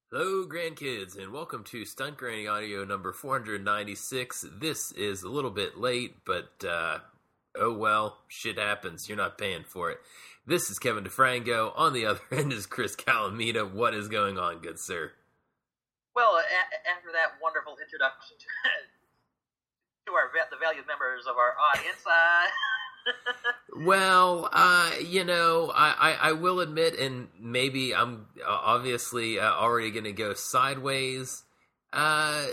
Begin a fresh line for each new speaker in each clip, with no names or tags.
Hello, grandkids, and welcome to Stunt Granny Audio number 496. This is a little bit late, but oh well, shit happens. You're not paying for it. This is Kevin DeFranco. On the other end is Chris Calamita. What is going on, good sir?
Well, after that wonderful introduction to the valued members of our audience,
Well, I will admit, and maybe I'm obviously already going to go sideways. A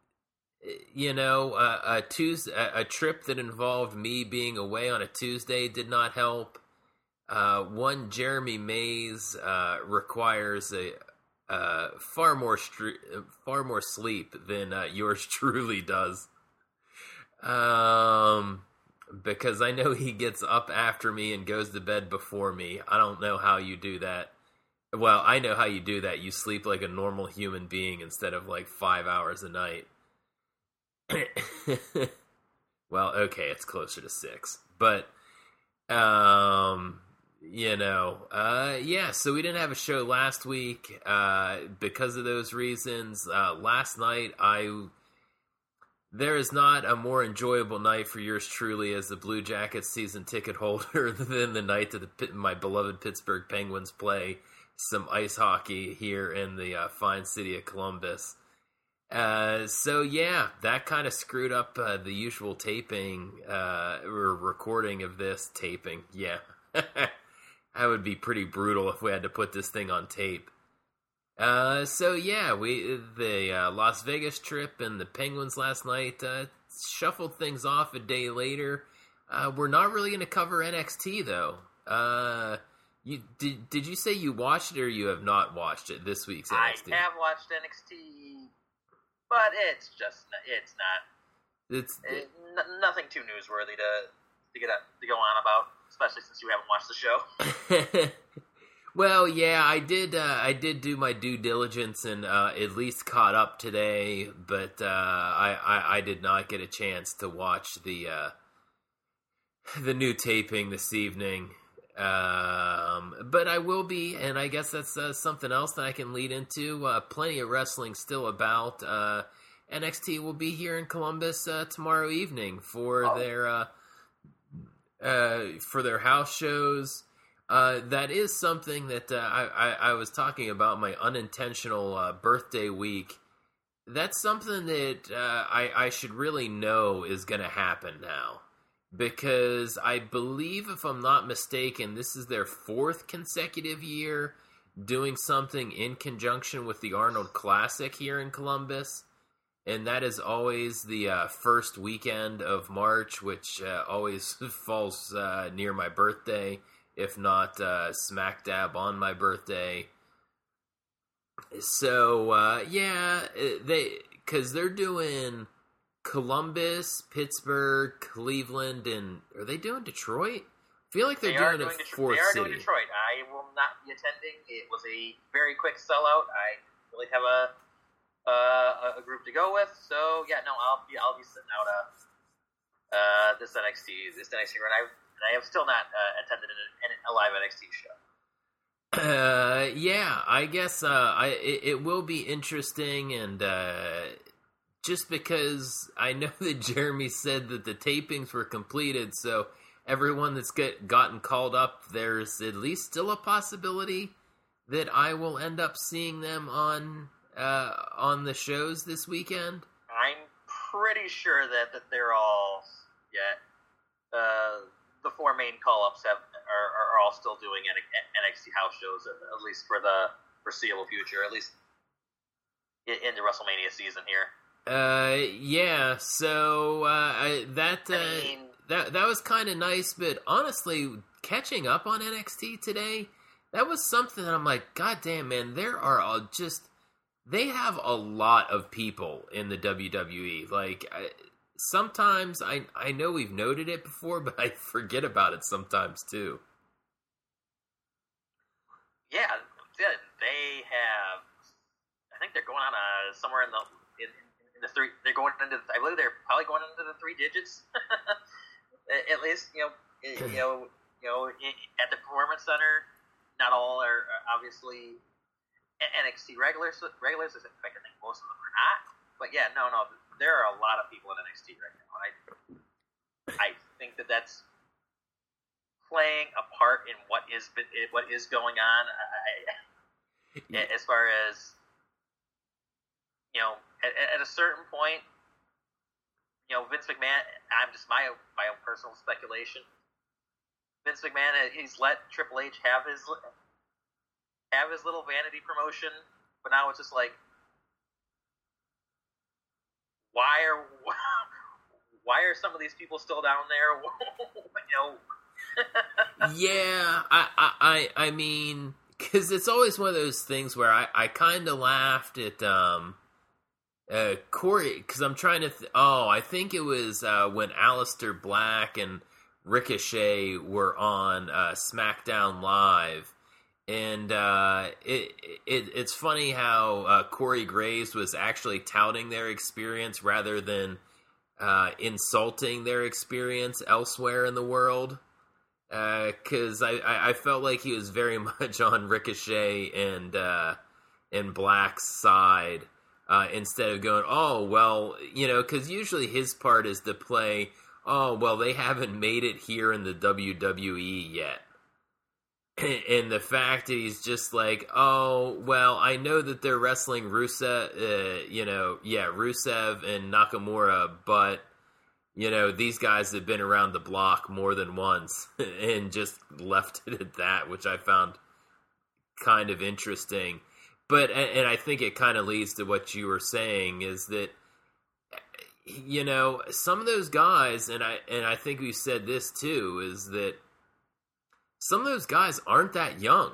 trip that involved me being away on a Tuesday did not help. One Jeremy Mays requires a far more sleep than yours truly does. Because I know he gets up after me and goes to bed before me. I don't know how you do that. Well, I know how you do that. You sleep like a normal human being instead of like 5 hours a night. Well, okay, it's closer to 6. But, yeah, so we didn't have a show last week because of those reasons. Last night, there is not a more enjoyable night for yours truly as the Blue Jackets season ticket holder than the night that my beloved Pittsburgh Penguins play some ice hockey here in the fine city of Columbus. So yeah, that kind of screwed up the usual taping or recording of this taping. Yeah, that would be pretty brutal if we had to put this thing on tape. So yeah, the Las Vegas trip and the Penguins last night shuffled things off a day later. We're not really going to cover NXT though. Did you say you watched it or you have not watched it this week's NXT?
I have watched NXT, but it's nothing too newsworthy to go on about, especially since you haven't watched the show.
Well, yeah, I did do my due diligence and at least caught up today, but I did not get a chance to watch the new taping this evening. But I will be, and I guess that's something else that I can lead into. Plenty of wrestling still about. NXT will be here in Columbus tomorrow evening for their house shows. That is something that I was talking about, my unintentional birthday week. That's something that I should really know is going to happen now. Because I believe, if I'm not mistaken, this is their 4th consecutive year doing something in conjunction with the Arnold Classic here in Columbus. And that is always the first weekend of March, which always falls near my birthday. If not smack dab on my birthday. So, because they're doing Columbus, Pittsburgh, Cleveland, and are they doing Detroit? I feel like they're doing a 4th city.
They are doing Detroit. I will not be attending. It was a very quick sellout. I really have a group to go with. So, yeah, no, I'll be sitting out this NXT run. I have still not attended a live NXT show.
Yeah, I guess it will be interesting, and just because I know that Jeremy said that the tapings were completed, so everyone that's gotten called up, there's at least still a possibility that I will end up seeing them on the shows this weekend.
I'm pretty sure that they're all the 4 main call-ups are all still doing NXT house shows, at least for the foreseeable future, at least in the WrestleMania season here.
Yeah. So that was kind of nice, but honestly, catching up on NXT today, that was something that I'm like, God damn, man, they have a lot of people in the WWE. Like, sometimes I know we've noted it before, but I forget about it sometimes too.
Yeah, they have. I think they're going on somewhere in the 3. They're going into. I believe they're probably going into the 3 digits, at least. At the Performance Center. Not all are obviously NXT regulars, I think most of them are not. But yeah, no, there are a lot of people in NXT right now. I think that's playing a part in what is going on. As far as at a certain point, Vince McMahon. I'm just my own personal speculation. Vince McMahon, he's let Triple H have his little vanity promotion, but now it's just like, why are some of these people still down there?
Yeah, I mean, because it's always one of those things where I kind of laughed at Corey, because I'm trying to I think it was when Aleister Black and Ricochet were on SmackDown Live, and it's funny how Corey Graves was actually touting their experience rather than insulting their experience elsewhere in the world. Because I felt like he was very much on Ricochet and Black's side, instead of going, oh, well, because usually his part is to play, oh, well, they haven't made it here in the WWE yet. And the fact that he's just like, oh, well, I know that they're wrestling Rusev and Nakamura, but these guys have been around the block more than once, and just left it at that, which I found kind of interesting. But, and I think it kind of leads to what you were saying, is that, some of those guys, and I think we said this too, is that some of those guys aren't that young.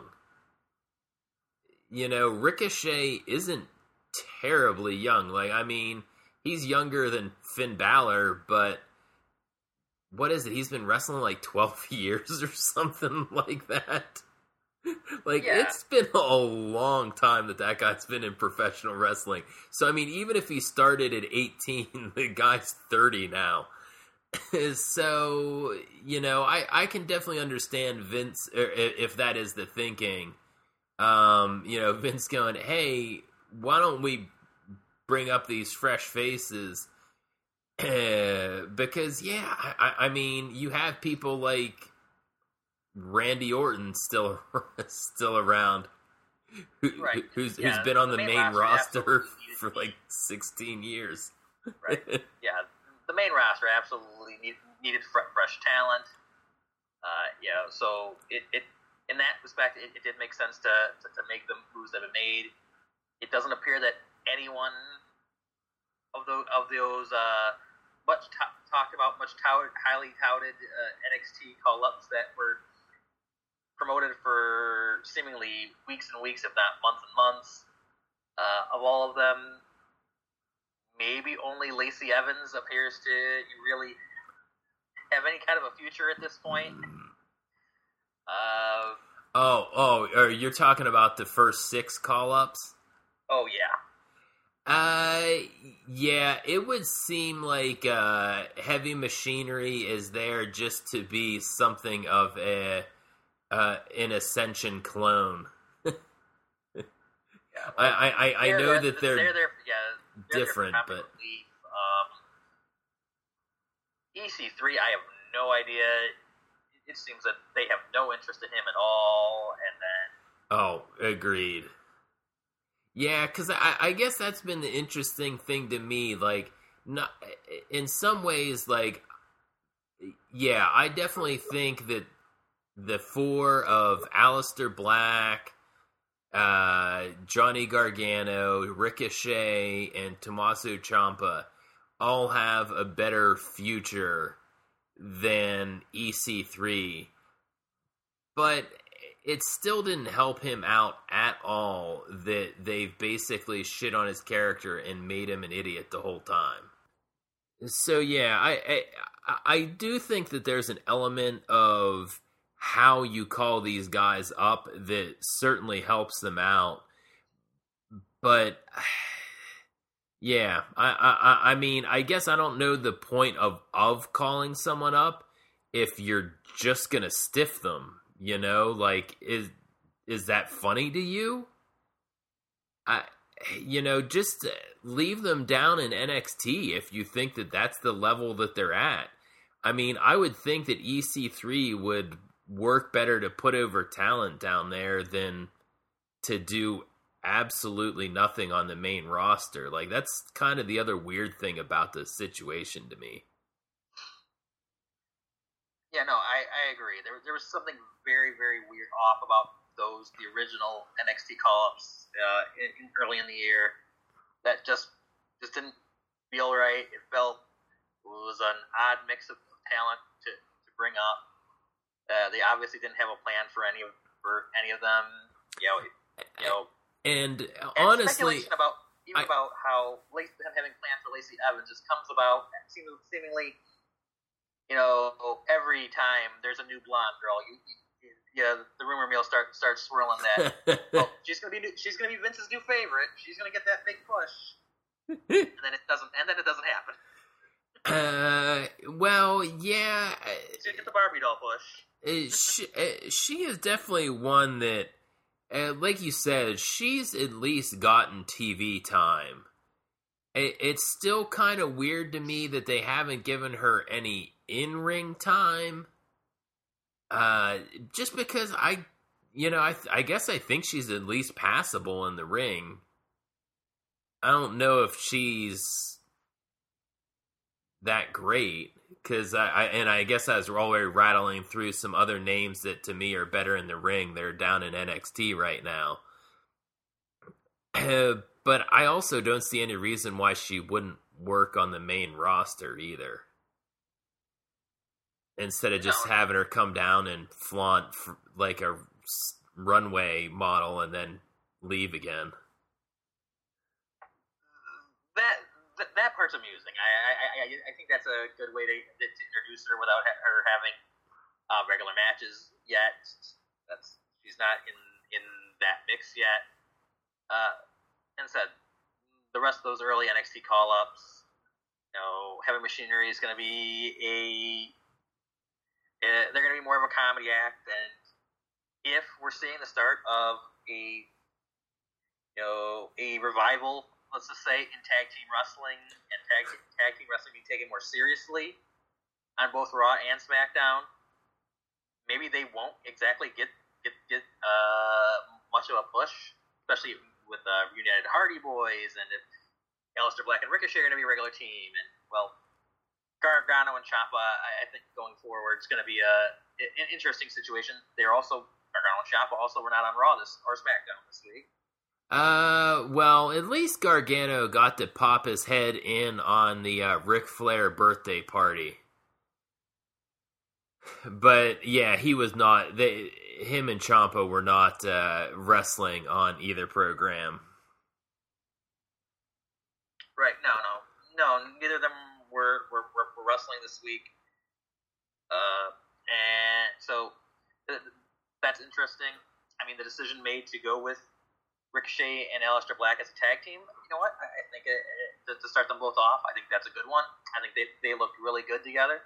Ricochet isn't terribly young. Like, I mean, he's younger than Finn Balor, but what is it? He's been wrestling like 12 years or something like that. Like, yeah. It's been a long time that guy's been in professional wrestling. So, I mean, even if he started at 18, the guy's 30 now. So, I can definitely understand Vince, if that is the thinking. Vince going, hey, why don't we bring up these fresh faces? Because, yeah, I mean, you have people like Randy Orton still around, who's been on the main roster for like 16 years.
Right. Yeah, the main roster absolutely needed fresh talent. So it in that respect, it did make sense to make the moves that have been made. It doesn't appear that anyone of those much talked about, highly touted NXT call-ups that were promoted for seemingly weeks and weeks, if not months and months. Of all of them, maybe only Lacey Evans appears to really have any kind of a future at this point.
You're talking about the first 6 call-ups?
Oh, yeah.
Yeah, it would seem like Heavy Machinery is there just to be something of an Ascension clone.
Yeah,
I know that they're different, but EC3, I have no idea. It seems that they have no interest in him at all, and then agreed. Yeah, because I guess that's been the interesting thing to me. Like, not in some ways, like, yeah, I definitely think that the 4 of Aleister Black, Johnny Gargano, Ricochet, and Tommaso Ciampa all have a better future than EC3. But it still didn't help him out at all that they've basically shit on his character and made him an idiot the whole time. So yeah, I do think that there's an element of how you call these guys up that certainly helps them out. But yeah, I mean, I guess I don't know the point of calling someone up if you're just gonna stiff them. Like, is that funny to you? Just leave them down in NXT if you think that that's the level that they're at. I mean, I would think that EC3 would work better to put over talent down there than to do absolutely nothing on the main roster. Like, that's kind of the other weird thing about the situation to me.
Yeah, no, I agree. There was something very, very weird off about the original NXT call-ups early in the year that just didn't feel right. It was an odd mix of talent to bring up. They obviously didn't have a plan for any of them.
And honestly,
speculation about how them having plans for Lacey Evans just comes about seemingly. Every time there's a new blonde girl, the rumor mill starts swirling that she's gonna be Vince's new favorite. She's gonna get that big push, and then it doesn't happen.
Well, yeah,
she's gonna get the Barbie doll push.
She is definitely one that, like you said, she's at least gotten TV time. It's still kind of weird to me that they haven't given her any in-ring time. Just because I guess I think she's at least passable in the ring. I don't know if she's that great, because I guess I was already rattling through some other names that to me are better in the ring. They're down in NXT right now. But I also don't see any reason why she wouldn't work on the main roster either. Instead of just having her come down and flaunt like a runway model and then leave again.
That part's amusing. I think that's a good way to introduce her without her having regular matches yet. She's not in that mix yet. And said, the rest of those early NXT call-ups, Heavy Machinery is going to be they're going to be more of a comedy act, and if we're seeing the start of a revival, let's just say, in tag team wrestling, and tag team wrestling being taken more seriously on both Raw and SmackDown, maybe they won't exactly get much of a push, especially with United Hardy Boys, and if Aleister Black and Ricochet are going to be a regular team, and Gargano and Ciampa, I think going forward, it's going to be an interesting situation. Gargano and Ciampa also were not on Raw or SmackDown this week.
Well, at least Gargano got to pop his head in on the Ric Flair birthday party. But yeah, he was not. Him and Ciampa were not wrestling on either program.
Right? No. Neither of them were wrestling this week, and so that's interesting. I mean, the decision made to go with Ricochet and Aleister Black as a tag team. You know what? I think to start them both off, I think that's a good one. I think they looked really good together.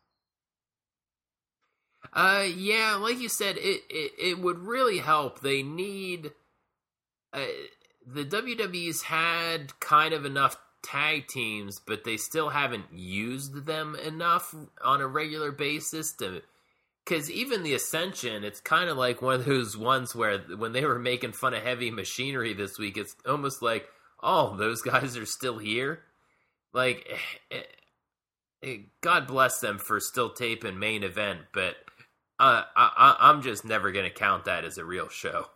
Yeah, like you said, it would really help. They need the WWE's had kind of enough tag teams, but they still haven't used them enough on a regular basis to. Because even the Ascension, it's kind of like one of those ones where when they were making fun of Heavy Machinery this week, it's almost like, oh, those guys are still here? Like, God bless them for still taping Main Event, but I'm just never going to count that as a real show.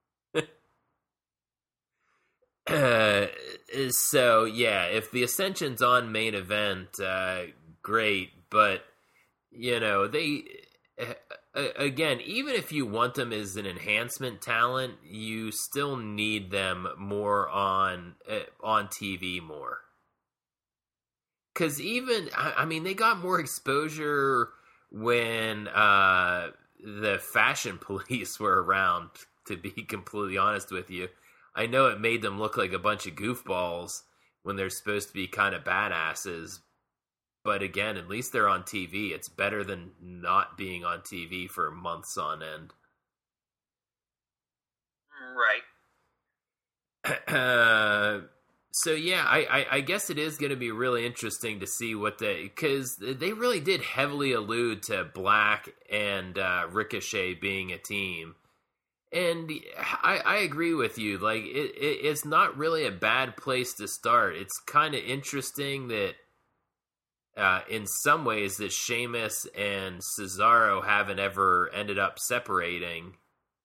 So, yeah, if the Ascension's on Main Event, great, but, they... Again, even if you want them as an enhancement talent, you still need them more on TV more. Because even, I mean, they got more exposure when the Fashion Police were around, to be completely honest with you. I know it made them look like a bunch of goofballs when they're supposed to be kind of badasses. But again, at least they're on TV. It's better than not being on TV for months on end.
Right.
So yeah, I guess it is going to be really interesting to see what because they really did heavily allude to Black and Ricochet being a team, and I agree with you. Like it's not really a bad place to start. It's kind of interesting that in some ways that Sheamus and Cesaro haven't ever ended up separating.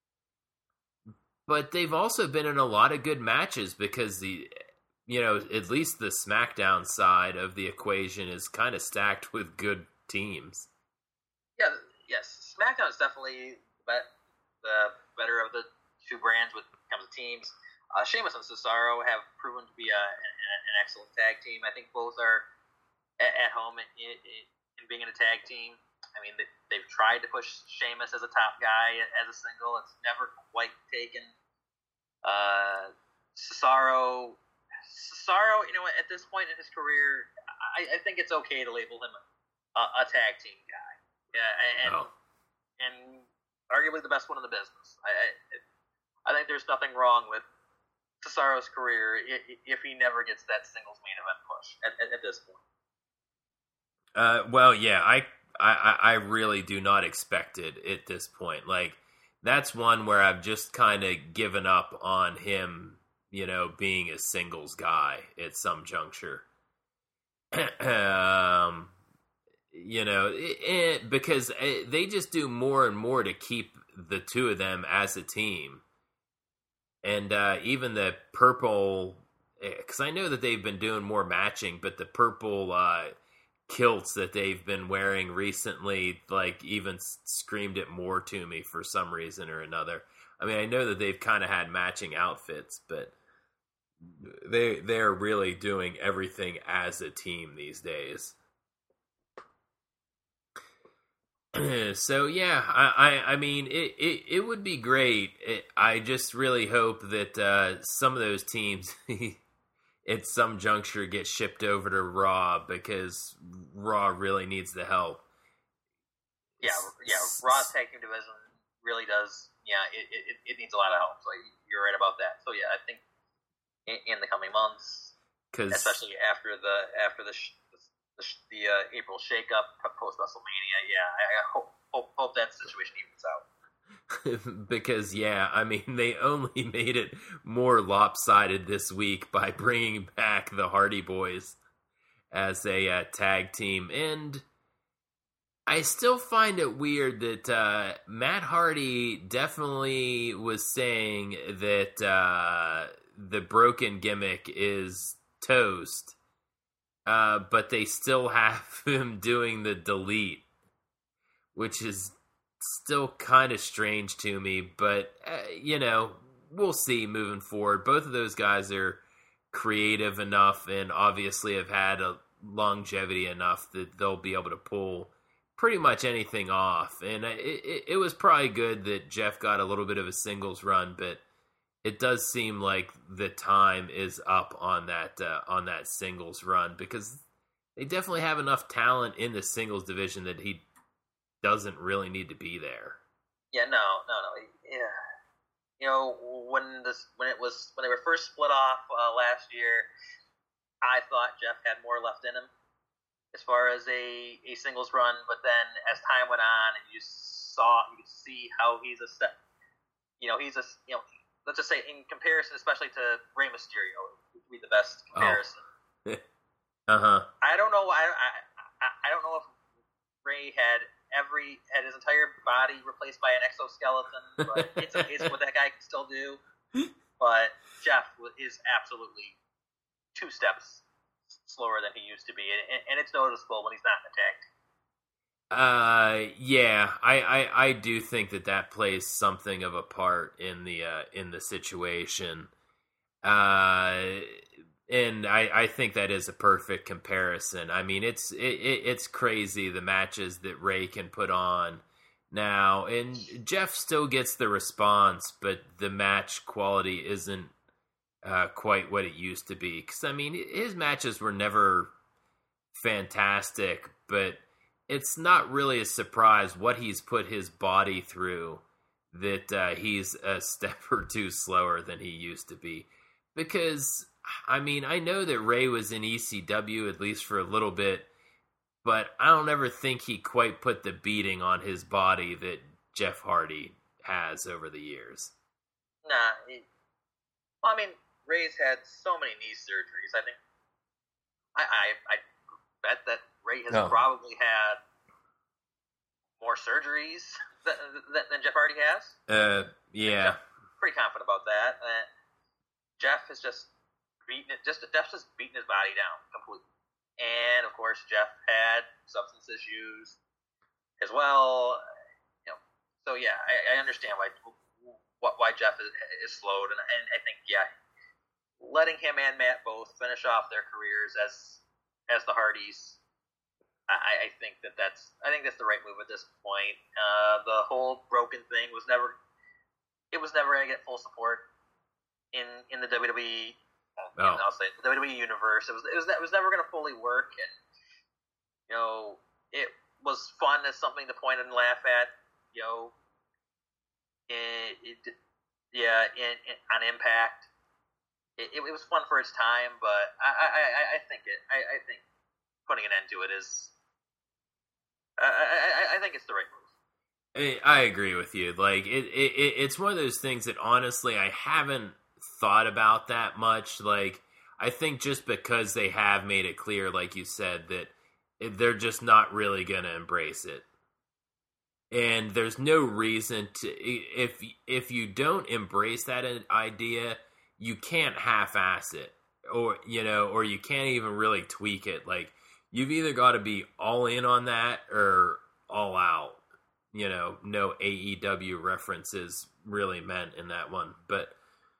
But they've also been in a lot of good matches because at least the SmackDown side of the equation is kind of stacked with good teams.
Yeah, yes, SmackDown is definitely the better of the two brands when it comes to teams. Sheamus and Cesaro have proven to be an excellent tag team. I think both are at home in being in a tag team. I mean, they've tried to push Sheamus as a top guy as a single. It's never quite taken. Cesaro, at this point in his career, I think it's okay to label him a tag team guy. Yeah, and arguably the best one in the business. I think there's nothing wrong with Cesaro's career if he never gets that singles main event push at this point.
Well, yeah, I really do not expect it at this point. Like, that's one where I've just kind of given up on him, being a singles guy at some juncture. Because they just do more and more to keep the two of them as a team. And even the purple, because I know that they've been doing more matching, but the purple kilts that they've been wearing recently, like, even screamed it more to me for some reason or another. I mean, I know that they've kind of had matching outfits, but they're really doing everything as a team these days. So yeah, I mean, it would be great. I just really hope that some of those teams at some juncture get shipped over to Raw, because Raw really needs the help.
Yeah, Raw's tag team division really does. Yeah, it needs a lot of help. So you're right about that. So yeah, I think in the coming months, especially after the April shakeup post WrestleMania, yeah, I hope that situation evens out.
Because, yeah, I mean, they only made it more lopsided this week by bringing back the Hardy Boys as a tag team. And I still find it weird that Matt Hardy definitely was saying that the broken gimmick is toast, but they still have him doing the delete, which is still kind of strange to me, but we'll see moving forward. Both of those guys are creative enough and obviously have had a longevity enough that they'll be able to pull pretty much anything off. And it was probably good that Jeff got a little bit of a singles run, but it does seem like the time is up on that singles run, because they definitely have enough talent in the singles division that he doesn't really need to be there.
Yeah, no. Yeah, when they were first split off last year, I thought Jeff had more left in him as far as a singles run. But then as time went on, and you could see how he's a step. Let's just say in comparison, especially to Rey Mysterio, would be the best comparison. I don't know. I don't know if Rey had his entire body replaced by an exoskeleton, but it's what that guy can still do. But Jeff is absolutely 2 steps slower than he used to be, and it's noticeable when he's not in the tag team.
Yeah, I do think that plays something of a part in the situation. And I think that is a perfect comparison. I mean, it's crazy the matches that Ray can put on now, and Jeff still gets the response, but the match quality isn't quite what it used to be. Because, I mean, his matches were never fantastic, but it's not really a surprise what he's put his body through that he's a step or two slower than he used to be. because I mean, I know that Ray was in ECW at least for a little bit, but I don't ever think he quite put the beating on his body that Jeff Hardy has over the years.
Nah, well, I mean, Ray's had so many knee surgeries. I think I bet that Ray has probably had more surgeries than Jeff Hardy has.
Yeah.
Pretty confident about that. Jeff has just Jeff's just beaten his body down completely. And of course, Jeff had substance issues as well. You know, so yeah, I understand why Jeff is slowed, and I think letting him and Matt both finish off their careers as the Hardys, I think that's the right move at this point. The whole broken thing was never going to get full support in the WWE. I'll say the WWE universe. It was never going to fully work, and it was fun as something to point and laugh at. On Impact, it was fun for its time, but I think putting an end to it is. I think it's the right move.
I agree with you. Like it's one of those things that honestly I haven't thought about that much. Like I think just because they have made it clear, like you said, that they're just not really going to embrace it. And there's no reason to, if you don't embrace that idea, you can't half-ass it, or you can't even really tweak it. Like you've either got to be all in on that or all out. No AEW references really meant in that one, but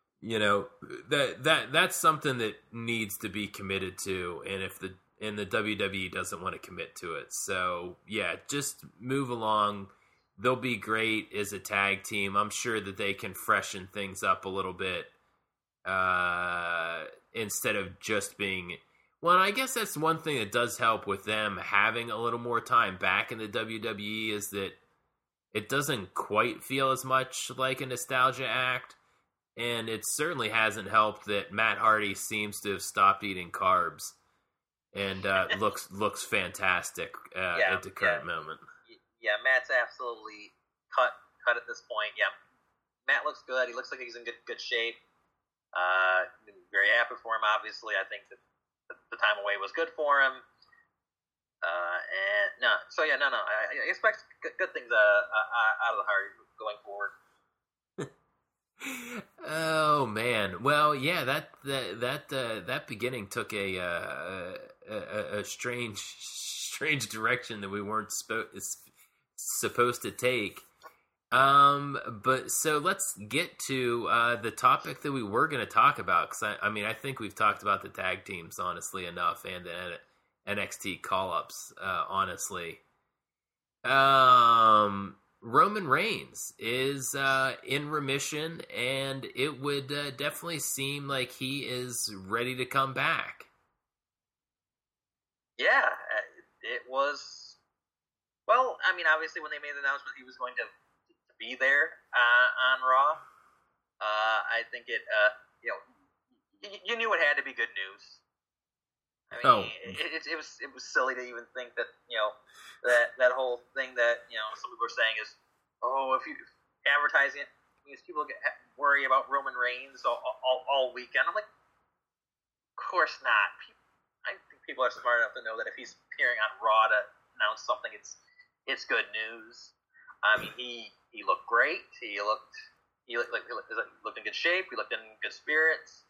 that's something that needs to be committed to, and the WWE doesn't want to commit to it. So yeah, just move along. They'll be great as a tag team. I'm sure that they can freshen things up a little bit instead of just being. Well, I guess that's one thing that does help with them having a little more time back in the WWE is that it doesn't quite feel as much like a nostalgia act. And it certainly hasn't helped that Matt Hardy seems to have stopped eating carbs and looks fantastic at the current moment.
Yeah, Matt's absolutely cut at this point. Yeah, Matt looks good. He looks like he's in good shape. Very happy for him, obviously. I think that the time away was good for him. I expect good things out of the Hardy going forward.
Oh man! Well, yeah, that beginning took a strange direction that we weren't supposed to take. But so let's get to the topic that we were going to talk about, because I think we've talked about the tag teams honestly enough, and the NXT call-ups honestly. Roman Reigns is in remission, and it would definitely seem like he is ready to come back.
Yeah, it was. Well, I mean, obviously, when they made the announcement he was going to be there on Raw, I think it. You knew it had to be good news. I mean, it was silly to even think that that whole thing that some people were saying is, if you advertising it means people worry about Roman Reigns all weekend. I'm like, of course not. I think people are smart enough to know that if he's appearing on Raw to announce something, it's good news. I mean, he looked great. He looked in good shape. He looked in good spirits.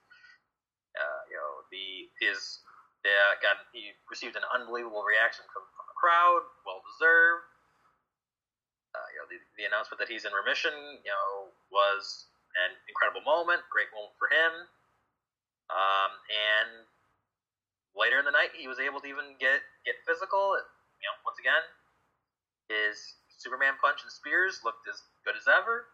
He received an unbelievable reaction from the crowd, well deserved. The announcement that he's in remission, was an incredible moment, great moment for him. And later in the night, he was able to even get physical. Once again, his Superman punch and spears looked as good as ever.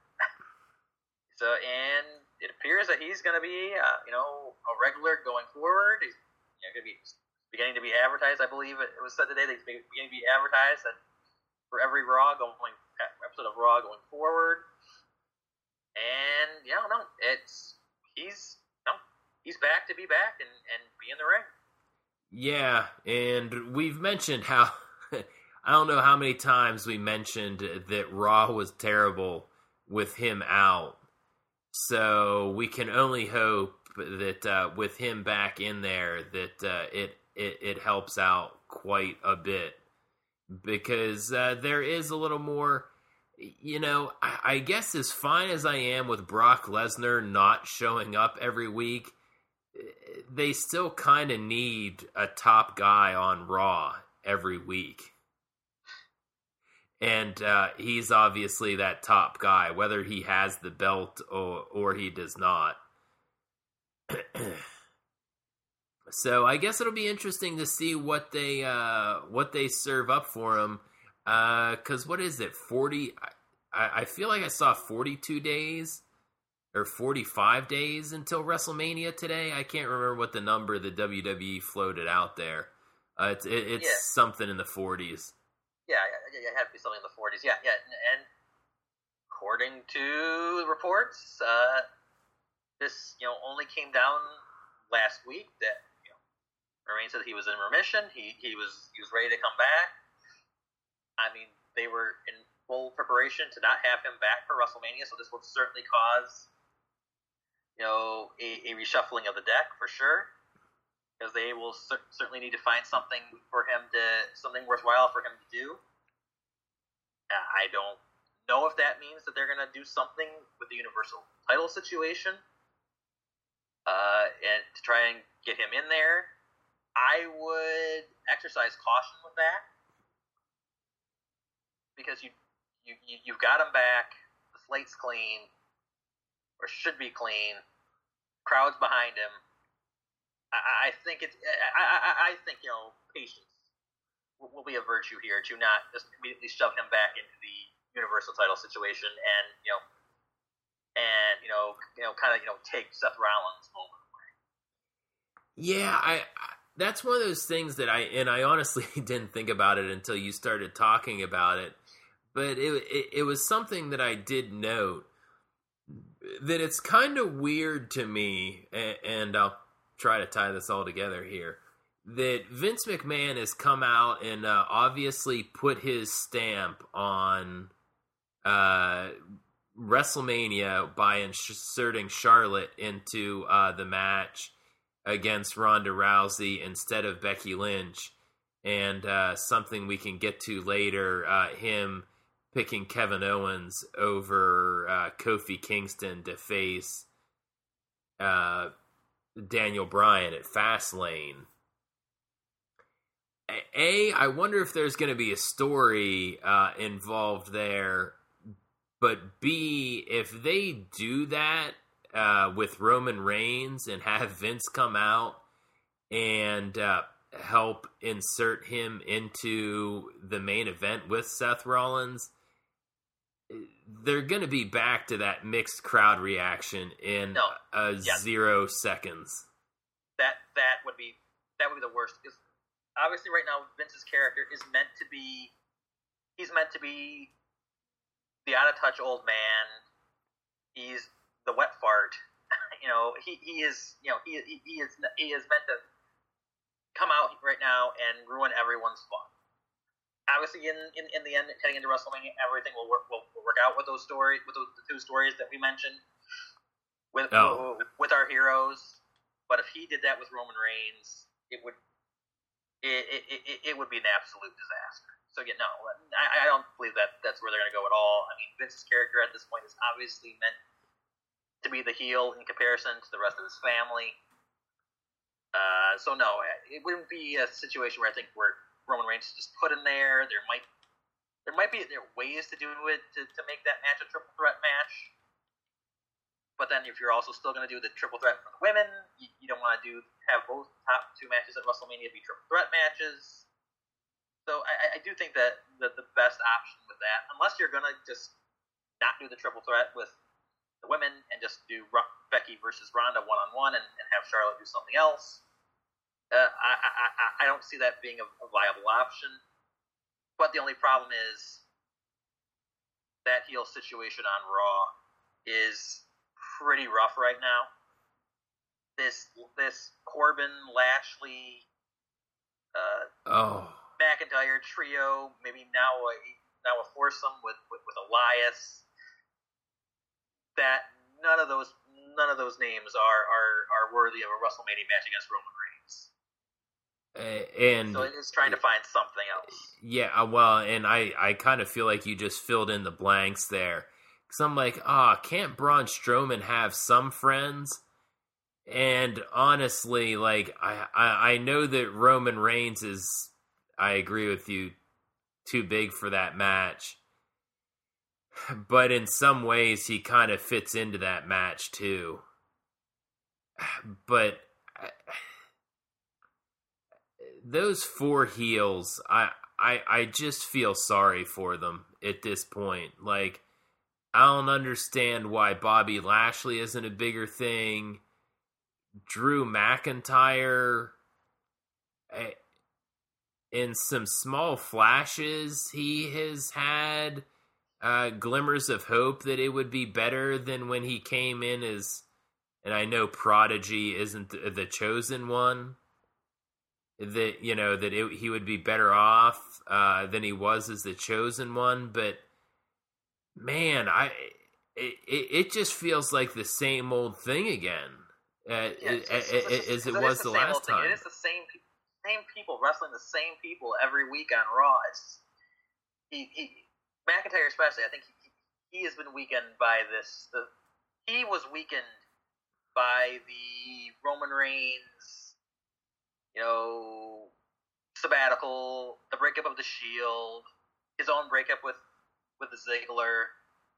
And it appears that he's going to be, a regular going forward. He's going to be beginning to be advertised. I believe it was said today that he's beginning to be advertised for every episode of Raw going forward. And he's back to be back and be in the ring.
Yeah, and we've mentioned how I don't know how many times we mentioned that Raw was terrible with him out. So we can only hope that with him back in there that it helps out quite a bit, because there is a little more. I guess as fine as I am with Brock Lesnar not showing up every week, they still kind of need a top guy on Raw every week. And he's obviously that top guy, whether he has the belt or he does not. So I guess it'll be interesting to see what they serve up for him. Because what is it, 40? I feel like I saw 42 days or 45 days until WrestleMania today. I can't remember what the number the WWE floated out there. It's something in the 40s.
Yeah, it had to be something in the 40s. Yeah, and according to reports, this only came down last week. That Reigns said he was in remission. He was ready to come back. I mean, they were in full preparation to not have him back for WrestleMania, so this will certainly cause a reshuffling of the deck for sure, because they will certainly need to find something worthwhile for him to do. I don't know if that means that they're going to do something with the Universal title situation, and to try and get him in there. I would exercise caution with that, because you've got him back. The slate's clean, or should be clean. Crowd's behind him. I think patience will be a virtue here, to not just immediately shove him back into the Universal title situation and take Seth Rollins' moment away.
Yeah, that's one of those things that I honestly didn't think about it until you started talking about it, but it was something that I did note, that it's kind of weird to me, and I'll try to tie this all together here, that Vince McMahon has come out and obviously put his stamp on WrestleMania by inserting Charlotte into the match against Ronda Rousey instead of Becky Lynch, and something we can get to later, him picking Kevin Owens over Kofi Kingston to face Daniel Bryan at Fastlane. I wonder if there's going to be a story involved there, but B, if they do that with Roman Reigns and have Vince come out and help insert him into the main event with Seth Rollins, they're going to be back to that mixed crowd reaction in 0 seconds.
That would be the worst, because obviously right now Vince's character is meant to be the out of touch old man. He's the wet fart. He is meant to come out right now and ruin everyone's fun. Obviously, in the end, heading into WrestleMania, everything will work out with those stories, with the two stories that we mentioned with our heroes. But if he did that with Roman Reigns, it would be an absolute disaster. So I don't believe that's where they're going to go at all. I mean, Vince's character at this point is obviously meant to be the heel in comparison to the rest of his family. So no, it wouldn't be a situation where I think Roman Reigns is just put in there. There might be ways to do it to make that match a triple threat match. But then if you're also still going to do the triple threat for the women, you don't want to have both top two matches at WrestleMania be triple threat matches. So I do think that the best option with that, unless you're going to just not do the triple threat with the women and just do Becky versus Ronda one-on-one and have Charlotte do something else, I don't see that being a viable option. But the only problem is that heel situation on Raw is pretty rough right now. this Corbin, Lashley, McIntyre trio, maybe now a foursome with Elias. That none of those names are worthy of a WrestleMania match against Roman Reigns.
And
so it's trying to find something else.
Yeah, well, and I kind of feel like you just filled in the blanks there. Because I'm like, can't Braun Strowman have some friends? And honestly, like, I know that Roman Reigns is, I agree with you, too big for that match. But in some ways, he kind of fits into that match, too. But those four heels, I just feel sorry for them at this point. Like, I don't understand why Bobby Lashley isn't a bigger thing. Drew McIntyre, in some small flashes, he has had glimmers of hope that it would be better than when he came in as, and I know Prodigy isn't the chosen one, that, you know, that he would be better off than he was as the chosen one, but man, it just feels like the same old thing again. As it was the last time.
It is the same people wrestling the same people every week on Raw. McIntyre especially, I think he has been weakened by this. He was weakened by the Roman Reigns, sabbatical, the breakup of the Shield, his own breakup with Ziggler.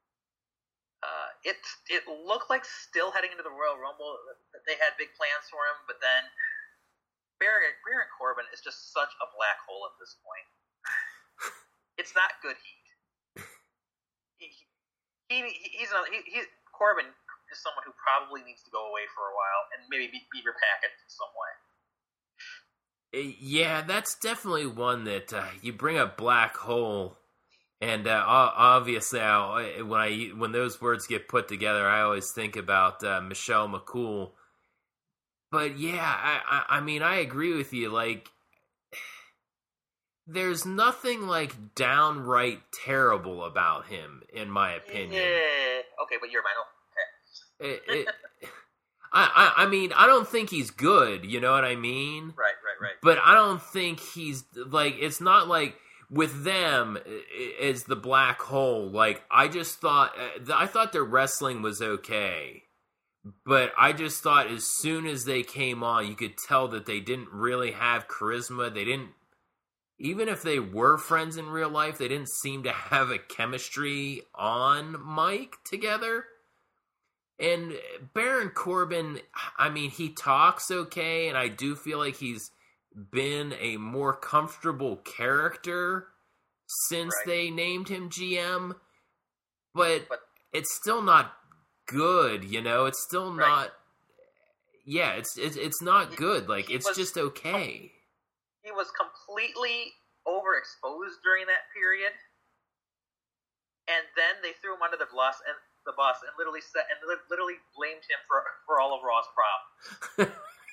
It looked like still heading into the Royal Rumble that they had big plans for him, but then Baron Corbin is just such a black hole at this point. It's not good heat. Corbin is someone who probably needs to go away for a while and maybe be repackaged in some way.
Yeah, that's definitely one that you bring up black hole. And obviously, when those words get put together, I always think about Michelle McCool. But yeah, I mean, I agree with you. Like, there's nothing like downright terrible about him, in my opinion.
Yeah. Okay, but you're mine. Okay.
I mean, I don't think he's good. You know what I mean?
Right.
But I don't think he's like. It's not like. With them, is the black hole. Like, I thought their wrestling was okay. But I just thought as soon as they came on, you could tell that they didn't really have charisma. They didn't, even if they were friends in real life, they didn't seem to have a chemistry on mic together. And Baron Corbin, I mean, he talks okay, and I do feel like he's been a more comfortable character since they named him GM, but it's still not good, It's still not. Yeah, it's not good. Like, it's just okay.
He was completely overexposed during that period, and then they threw him under the bus and literally blamed him for all of Raw's problems.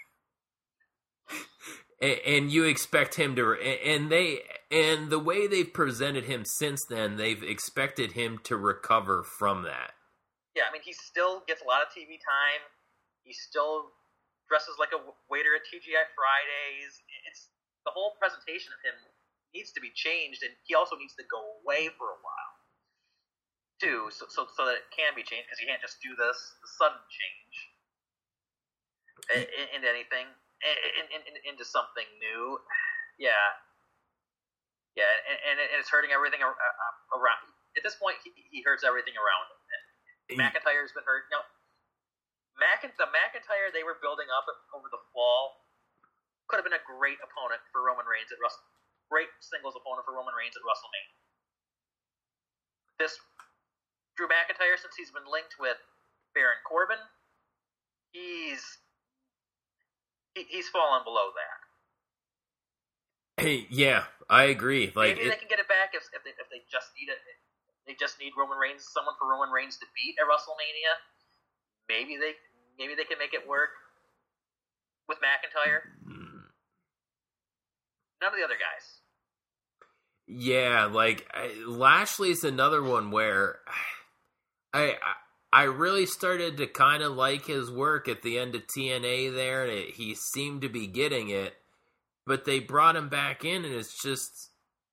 And you expect him to, and the way they've presented him since then, they've expected him to recover from that.
Yeah, I mean, he still gets a lot of TV time. He still dresses like a waiter at TGI Fridays. It's the whole presentation of him needs to be changed, and he also needs to go away for a while too, so that it can be changed, because you can't just do the sudden change into anything. Into something new, and it's hurting everything around. At this point, he hurts everything around him. And McIntyre's been hurt. The McIntyre they were building up over the fall could have been a great opponent for Roman Reigns at great singles opponent for Roman Reigns at WrestleMania. This Drew McIntyre, since he's been linked with Baron Corbin, he's fallen below that.
Hey, yeah, I agree. Like,
maybe they can get it back if they just need it. They just need Roman Reigns, someone for Roman Reigns to beat at WrestleMania. Maybe they can make it work. with McIntyre. None of the other guys.
Yeah, like Lashley's another one where I really started to kind of like his work at the end of TNA there. He seemed to be getting it, but they brought him back in, and it's just,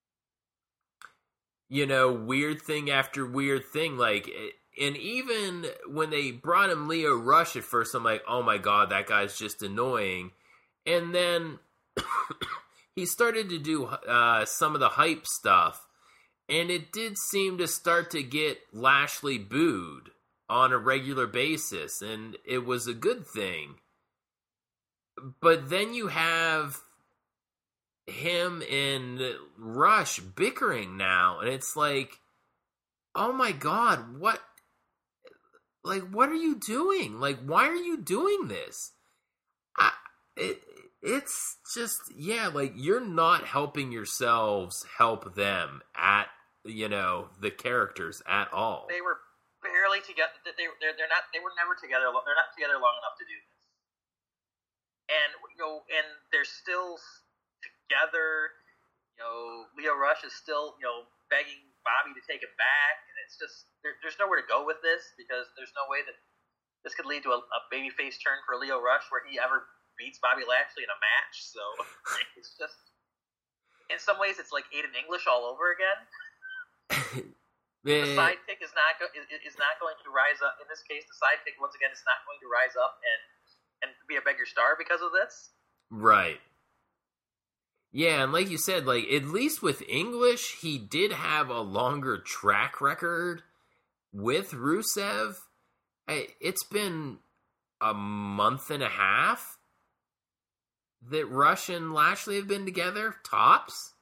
weird thing after weird thing. Like, and even when they brought him Leo Rush at first, I'm like, oh my god, that guy's just annoying. And then he started to do some of the hype stuff, and it did seem to start to get Lashley booed on a regular basis, and it was a good thing. But then you have him and Rush bickering now, and it's like, oh my god, what are you doing? Like, why are you doing this? It's just, like, you're not helping yourselves help them at, the characters at all.
They were barely together. They were never together. They're not together long enough to do this. And and they're still together. Leo Rush is still begging Bobby to take him back, and it's just there's nowhere to go with this, because there's no way that this could lead to a babyface turn for Leo Rush where he ever beats Bobby Lashley in a match. So it's just, in some ways, it's like Aiden English all over again. The sidekick is not going to rise up. In this case, the sidekick once again is not going to rise up and be a bigger star because of this.
Right. Yeah, and like you said, like, at least with English, he did have a longer track record with Rusev. It's been a month and a half that Rush and Lashley have been together, tops.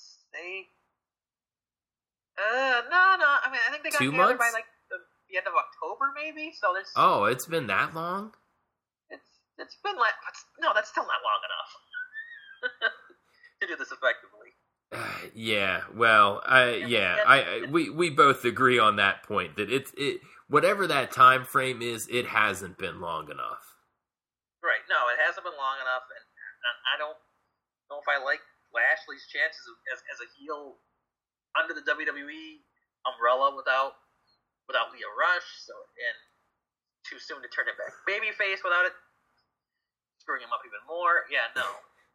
No. I mean, I think they got
2
together
months?
by like the end of October, maybe. So there's.
Oh, it's been that long?
It's been like, no, that's still not long enough to do this effectively.
Yeah. Well, we both agree on that point, that it whatever that time frame is, it hasn't been long enough.
Right. No, it hasn't been long enough, and I don't know if I like Lashley's chances as a heel under the WWE umbrella without Leo Rush. So, and too soon to turn it back babyface without it screwing him up even more. Yeah. No.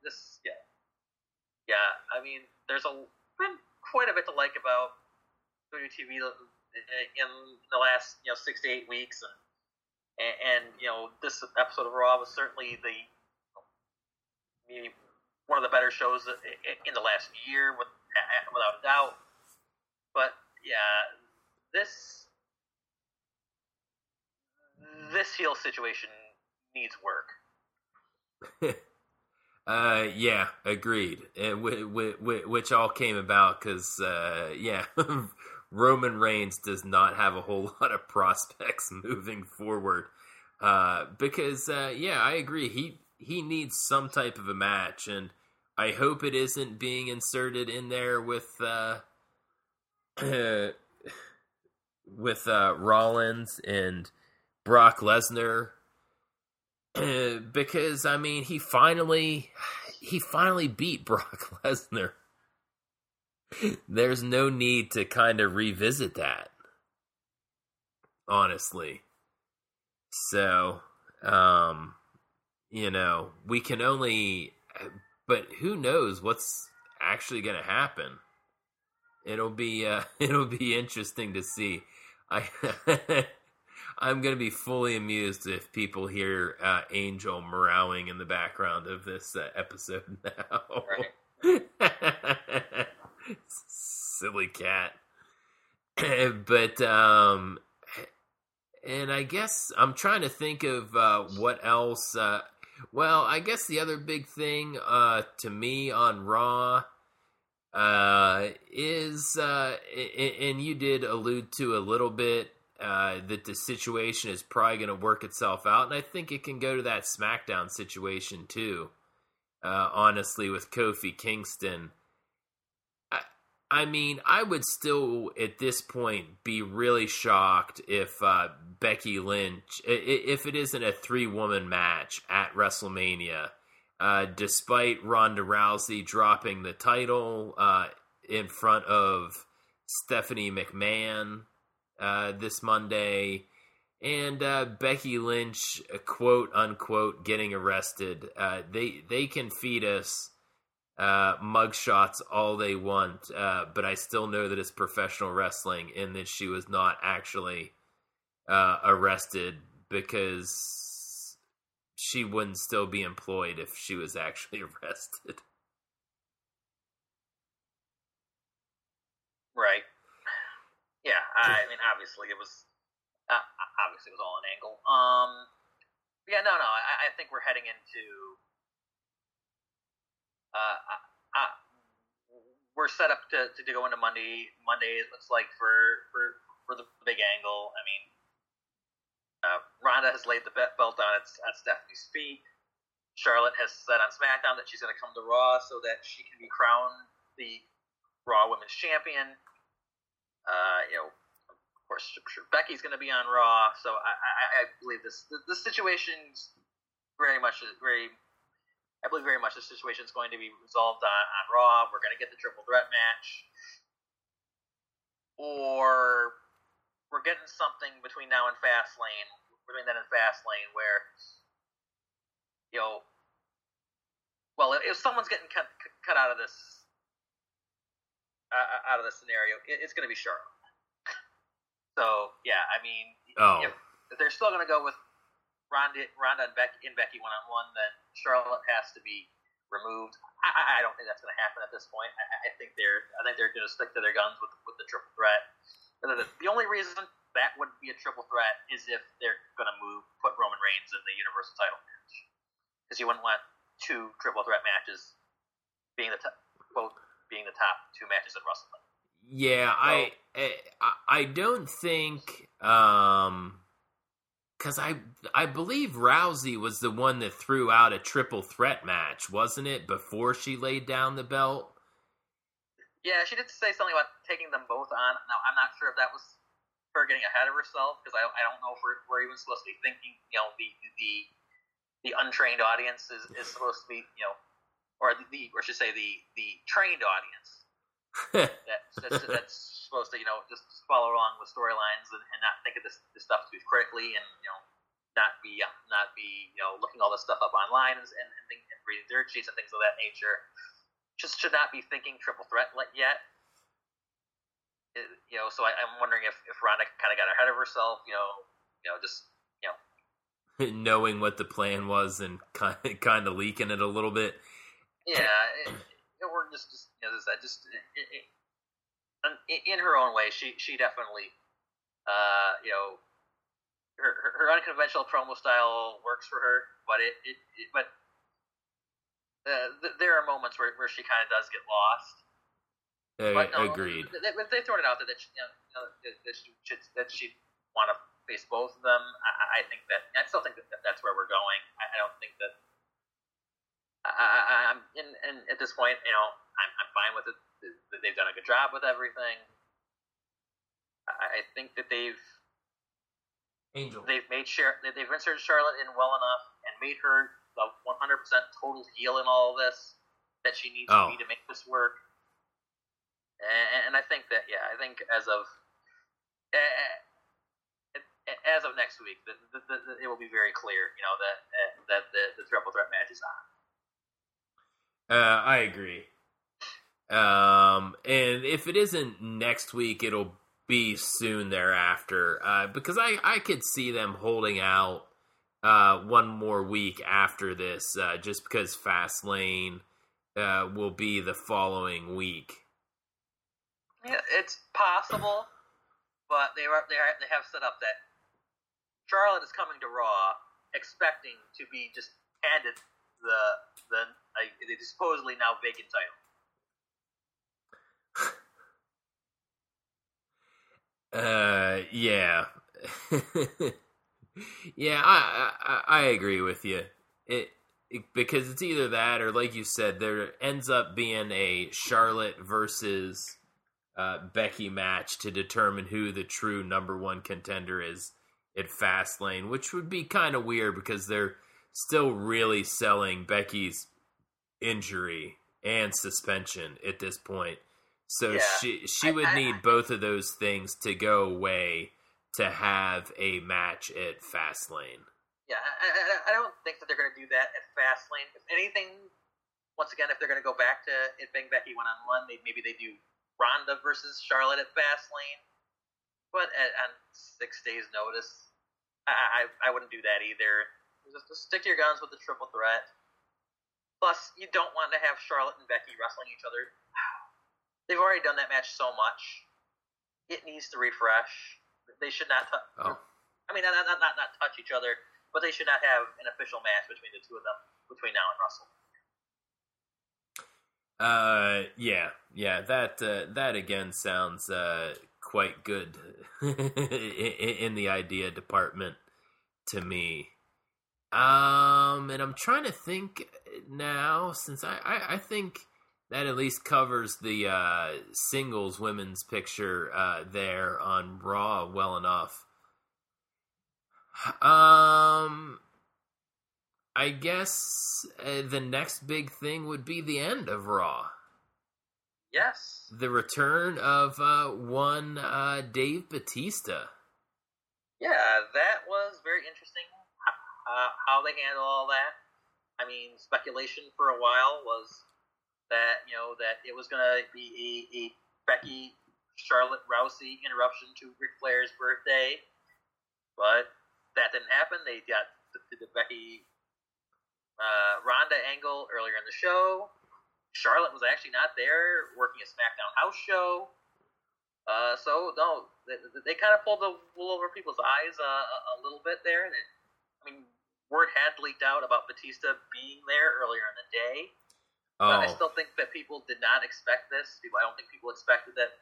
Yeah. I mean, there's been quite a bit to like about WTV in the last 6 to 8 weeks, and this episode of Raw was certainly maybe one of the better shows in the last year, without a doubt. But yeah, this heel situation needs work.
Yeah, agreed. Which all came about because, Roman Reigns does not have a whole lot of prospects moving forward. Because, I agree. He needs some type of a match, and I hope it isn't being inserted in there with Rollins and Brock Lesnar. Because, I mean, he finally beat Brock Lesnar. There's no need to kind of revisit that, honestly. So, we can only, but who knows what's actually going to happen. It'll be interesting to see. I'm going to be fully amused if people hear Angel meowing in the background of this episode now.
Right.
Silly cat. But, and I guess I'm trying to think of what else. I guess the other big thing to me on Raw is, and you did allude to a little bit, that the situation is probably going to work itself out, and I think it can go to that SmackDown situation too. Honestly, with Kofi Kingston, I mean, I would still, at this point, be really shocked if Becky Lynch, if it isn't a 3-woman match at WrestleMania, despite Ronda Rousey dropping the title in front of Stephanie McMahon this Monday, and Becky Lynch, quote unquote, getting arrested. They can feed us mugshots all they want, but I still know that it's professional wrestling and that she was not actually arrested, because she wouldn't still be employed if she was actually arrested.
Right. Yeah, I mean, obviously it was all an angle. Yeah, no, I think we're heading into. We're set up to go into Monday. Monday, it looks like for the big angle. I mean, Ronda has laid the belt on at Stephanie's feet. Charlotte has said on SmackDown that she's going to come to Raw so that she can be crowned the Raw Women's Champion. Of course, I'm sure Becky's going to be on Raw, so I believe this situation's very much. I believe very much the situation is going to be resolved on Raw. We're going to get the triple threat match, or we're getting something between now and Fastlane, where, well, if someone's getting cut out of this scenario, it's going to be Charlotte. So yeah, I mean, if they're still going to go with Ronda and Becky one-on-one, then Charlotte has to be removed. I don't think that's going to happen at this point. I think they're going to stick to their guns with the triple threat. The only reason that would be a triple threat is if they're going to put Roman Reigns in the Universal title match, because you wouldn't want 2 triple threat matches being the top 2 matches at WrestleMania.
Yeah, so, I don't think, because I believe Rousey was the one that threw out a triple threat match, wasn't it, before she laid down the belt?
Yeah, she did say something about taking them both on. Now, I'm not sure if that was her getting ahead of herself, because I don't know if we're even supposed to be thinking, the untrained audience is supposed to be, or I should say the trained audience that's supposed to, just follow along with storylines and not think of this stuff too critically, and not be looking all this stuff up online and reading dirt sheets and things of that nature. Just should not be thinking triple threat yet. So I'm wondering if Ronda kind of got ahead of herself,
knowing what the plan was and kind of leaking it a little bit.
Yeah, or just in her own way, she definitely, her unconventional promo style works for her, but there are moments where she kind of does get lost.
Agreed.
They thrown it out there that she'd want to face both of them. I still think that's where we're going. I don't think that. I'm at this point, I'm fine with it. They've done a good job with everything. I think that they've inserted Charlotte in well enough and made her the 100% total heel in all of this that she needs to be to make this work. And I think that, I think as of next week, it will be very clear, that the triple threat match is on.
I agree. And if it isn't next week, it'll be soon thereafter. Because I could see them holding out one more week after this, just because Fastlane will be the following week.
Yeah, it's possible, but they have set up that Charlotte is coming to Raw expecting to be just handed the supposedly now vacant title.
Yeah. Yeah, I agree with you. Because it's either that or, like you said, there ends up being a Charlotte versus Becky match to determine who the true number one contender is at Fastlane, which would be kind of weird because they're still really selling Becky's injury and suspension at this point. So she would need both of those things to go away to have a match at Fastlane.
Yeah, I don't think that they're going to do that at Fastlane. If anything, once again, if they're going to go back to it being Becky one-on-one, maybe they do Ronda versus Charlotte at Fastlane. But on 6 days' notice, I wouldn't do that either. Just stick to your guns with the triple threat. Plus, you don't want to have Charlotte and Becky wrestling each other. They've already done that match so much. It needs to refresh. They should not touch. I mean, not touch each other, but they should not have an official match between the two of them between now and Wrestle.
That again sounds quite good in the idea department to me. And I'm trying to think now, since I think that at least covers the singles women's picture there on Raw well enough. I guess the next big thing would be the end of Raw.
Yes.
The return of one Dave Bautista.
Yeah, that was very interesting. How they handle all that. I mean, speculation for a while was that that it was going to be a Becky Charlotte Rousey interruption to Ric Flair's birthday, but that didn't happen. They got the Becky Ronda angle earlier in the show. Charlotte was actually not there, working a SmackDown house show. So no, they kind of pulled the wool over people's eyes a little bit there. And word had leaked out about Batista being there earlier in the day. But I still think that people did not expect this. I don't think people expected that.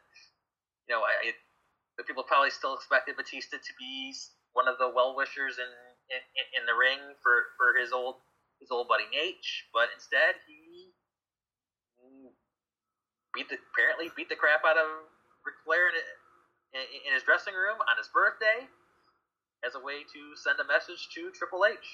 But people probably still expected Batista to be one of the well-wishers in the ring for his old buddy Nate. But instead, he apparently beat the crap out of Ric Flair in his dressing room on his birthday as a way to send a message to Triple H.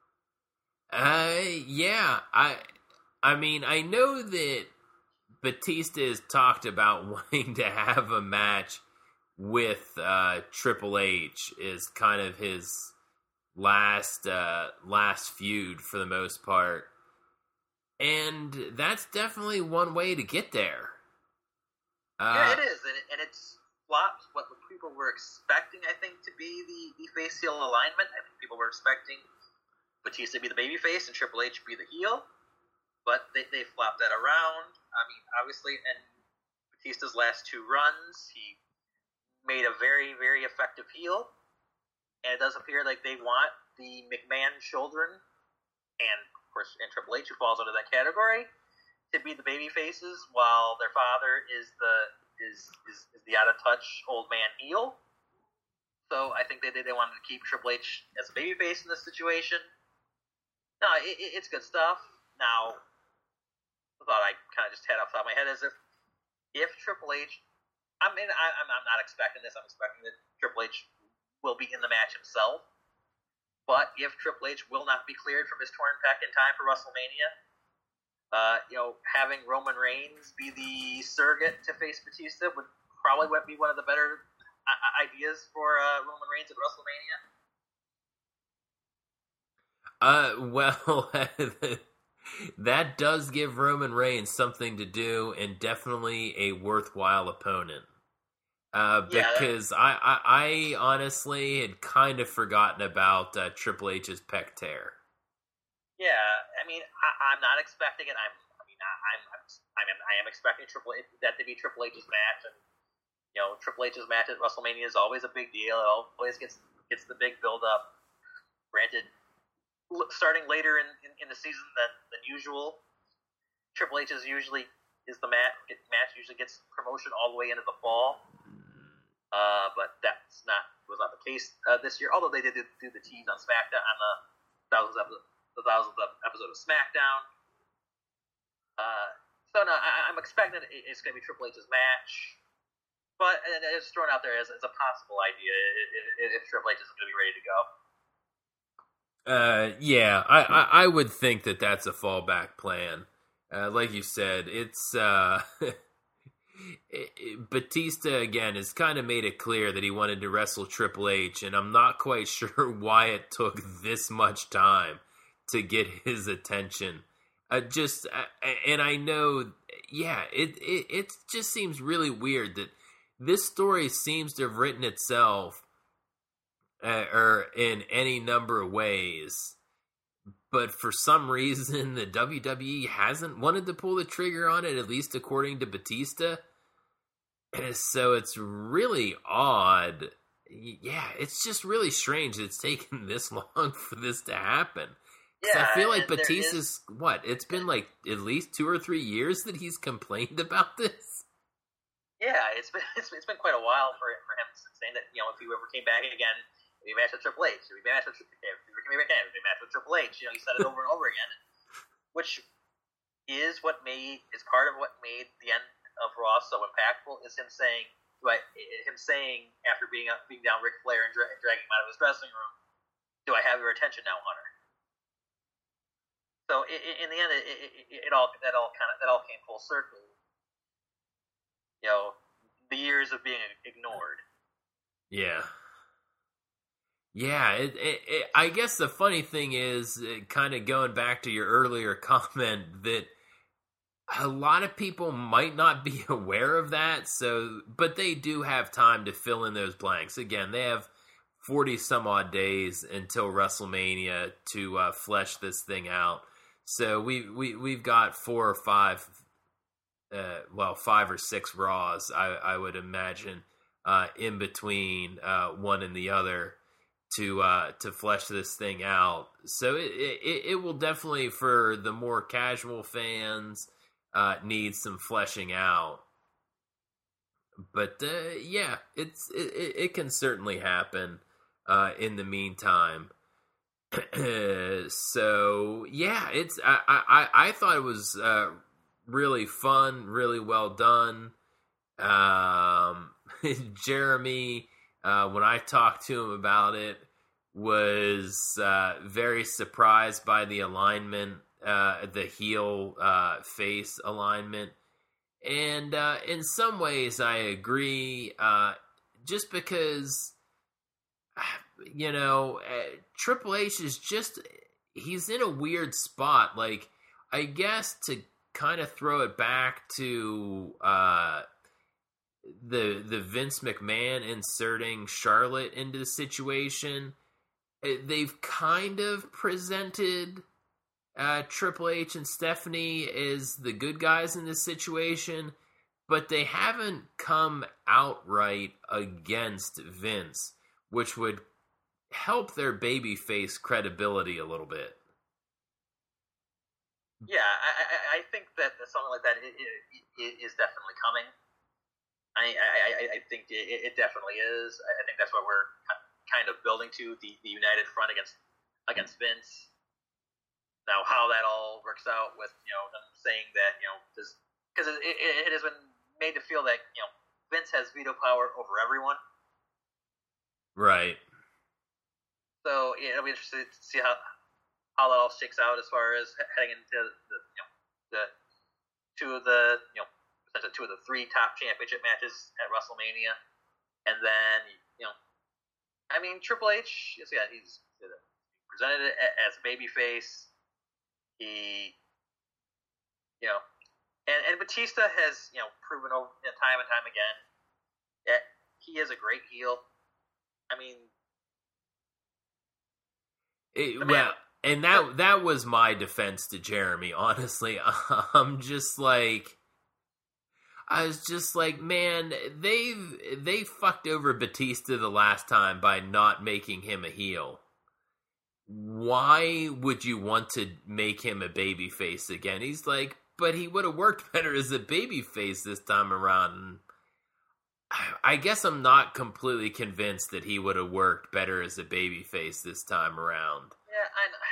I know that Batista has talked about wanting to have a match with Triple H is kind of his last feud for the most part. And that's definitely one way to get there.
Yeah, it is, and it's flopped what people were expecting, I think, to be the face-heel alignment. I think people were expecting Batista to be the babyface and Triple H to be the heel, but they flopped that around. I mean, obviously, in Batista's last 2 runs, he made a very, very effective heel, and it does appear like they want the McMahon children, and of course, and Triple H, who falls under that category, to be the baby faces, while their father is the out of touch old man heel. So I think they wanted to keep Triple H as a baby face in this situation. No, it's good stuff. Now, the thought I kind of just had off the top of my head is if Triple H, I'm not expecting this. I'm expecting that Triple H will be in the match himself. But if Triple H will not be cleared from his torn pec in time for WrestleMania, having Roman Reigns be the surrogate to face Batista would probably be one of the better ideas for Roman Reigns at WrestleMania.
Well, that does give Roman Reigns something to do and definitely a worthwhile opponent. Because I honestly had kind of forgotten about Triple H's pec tear.
Yeah, I'm not expecting it. I am expecting that to be Triple H's match, and Triple H's match at WrestleMania is always a big deal. It always gets the big build up. Granted, starting later in the season than usual, Triple H is the match usually gets promotion all the way into the fall. But was not the case this year. Although they did do the tease on SmackDown on the 1000th episode of SmackDown. So no, I'm expecting it's going to be Triple H's match. But it's thrown out there as a possible idea if Triple H isn't going to be ready to go.
Yeah, I would think that that's a fallback plan. Like you said, it's Batista again has kind of made it clear that he wanted to wrestle Triple H, and I'm not quite sure why it took this much time to get his attention. And I know, yeah, it just seems really weird that this story seems to have written itself, or in any number of ways, but for some reason the WWE hasn't wanted to pull the trigger on it, at least according to Batista. So it's really odd. Yeah, it's just really strange that it's taken this long for this to happen. Yeah, I feel like Batista's it's been like at least 2 or 3 years that he's complained about this.
Yeah, it's been quite a while for him saying that, you know, if he ever came back again, we match with Triple H. We match with Triple H. You know, he said it over and over again, which is part of what made the end of Raw so impactful. Is him saying after being down Ric Flair and dragging him out of his dressing room, "Do I have your attention now, Hunter?" So in the end, it all came full circle. You know, the years of being ignored.
Yeah. Yeah, I guess the funny thing is, kind of going back to your earlier comment, that a lot of people might not be aware of that, but they do have time to fill in those blanks. Again, they have 40-some-odd days until WrestleMania to flesh this thing out. So we've got 4 or 5, 5 or 6 Raws, I would imagine, in between one and the other, to flesh this thing out. So it will definitely, for the more casual fans, need some fleshing out. But yeah, it can certainly happen in the meantime. So yeah, I thought it was really fun, really well done. Jeremy, when I talked to him about it, was very surprised by the alignment, the heel face alignment. And in some ways I agree, just because, you know, Triple H is he's in a weird spot. Like, I guess to kind of throw it back to the Vince McMahon inserting Charlotte into the situation, they've kind of presented Triple H and Stephanie as the good guys in this situation, but they haven't come outright against Vince, which would help their babyface credibility a little bit.
Yeah, I think that something like that is definitely coming. I think it definitely is. I think that's what we're kind of building to, the united front against Vince. Now, how that all works out with, you know, them saying that, you know, because it has been made to feel that, you know, Vince has veto power over everyone.
Right.
So yeah, it'll be interesting to see how that all shakes out as far as heading into the two of the 3 top championship matches at WrestleMania, and then, you know, I mean, Triple H, yeah, he's presented it as a babyface. He, you know, and Batista has, you know, proven over time and time again that he is a great heel. I mean,
and that was my defense to Jeremy. Honestly, I was just like, man, they fucked over Batista the last time by not making him a heel. Why would you want to make him a babyface again? He's like, but he would have worked better as a babyface this time around. And I guess I'm not completely convinced that he would have worked better as a babyface this time around.
Yeah,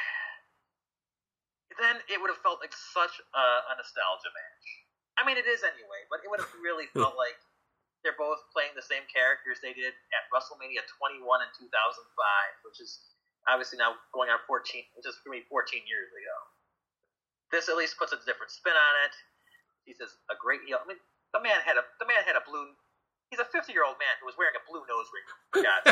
then it would have felt like such a nostalgia match. I mean, it is anyway, but it would have really felt like they're both playing the same characters they did at WrestleMania 21 in 2005, which is obviously now going on 14, just for me 14 years ago. This at least puts a different spin on it. He says a great heel. I mean, the man had a blue. He's a 50-year-old man who was wearing a blue nose ring. For God's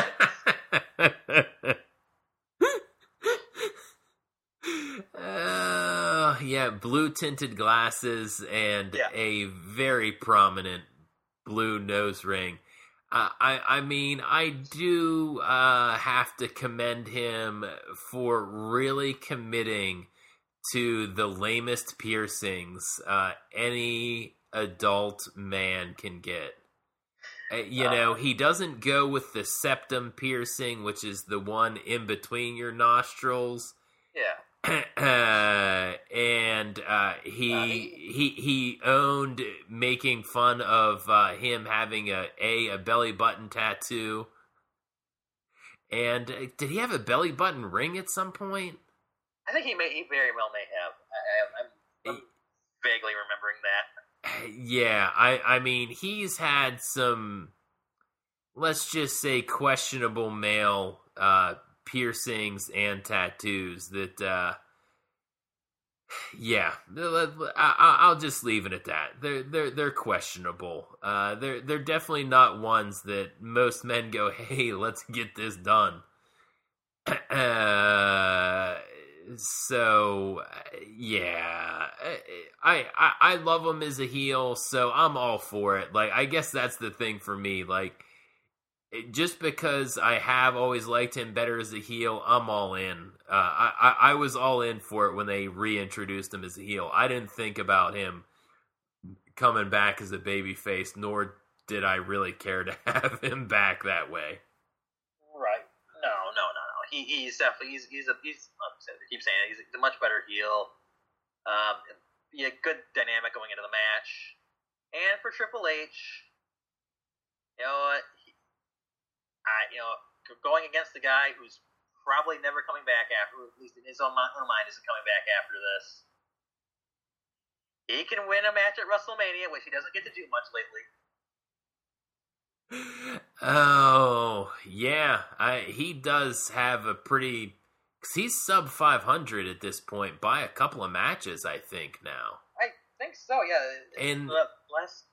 sake. Yeah, blue tinted glasses and a very prominent blue nose ring. I mean, I do have to commend him for really committing to the lamest piercings any adult man can get. You know, he doesn't go with the septum piercing, which is the one in between your nostrils.
Yeah.
And he owned making fun of him having a belly button tattoo. And did he have a belly button ring at some point?
I think he very well may have. I'm vaguely remembering that.
Yeah, I mean, he's had some, let's just say, questionable male piercings and tattoos that, yeah, I'll just leave it at that. They're questionable. They're definitely not ones that most men go, hey, let's get this done. So yeah, I love him as a heel, so I'm all for it. Like, I guess that's the thing for me. Like, just because I have always liked him better as a heel, I'm all in. I was all in for it when they reintroduced him as a heel. I didn't think about him coming back as a babyface, nor did I really care to have him back that way.
Right? No. He's definitely I keep saying it, he's a much better heel. Be a good dynamic going into the match, and for Triple H, going against the guy who's probably never coming back after, at least in his own mind, isn't coming back after this. He can win a match at WrestleMania, which he doesn't get to do much lately.
Oh, yeah. He does have a pretty... Because he's sub 500 at this point by a couple of matches, I think, now.
I think so, yeah.
And
less...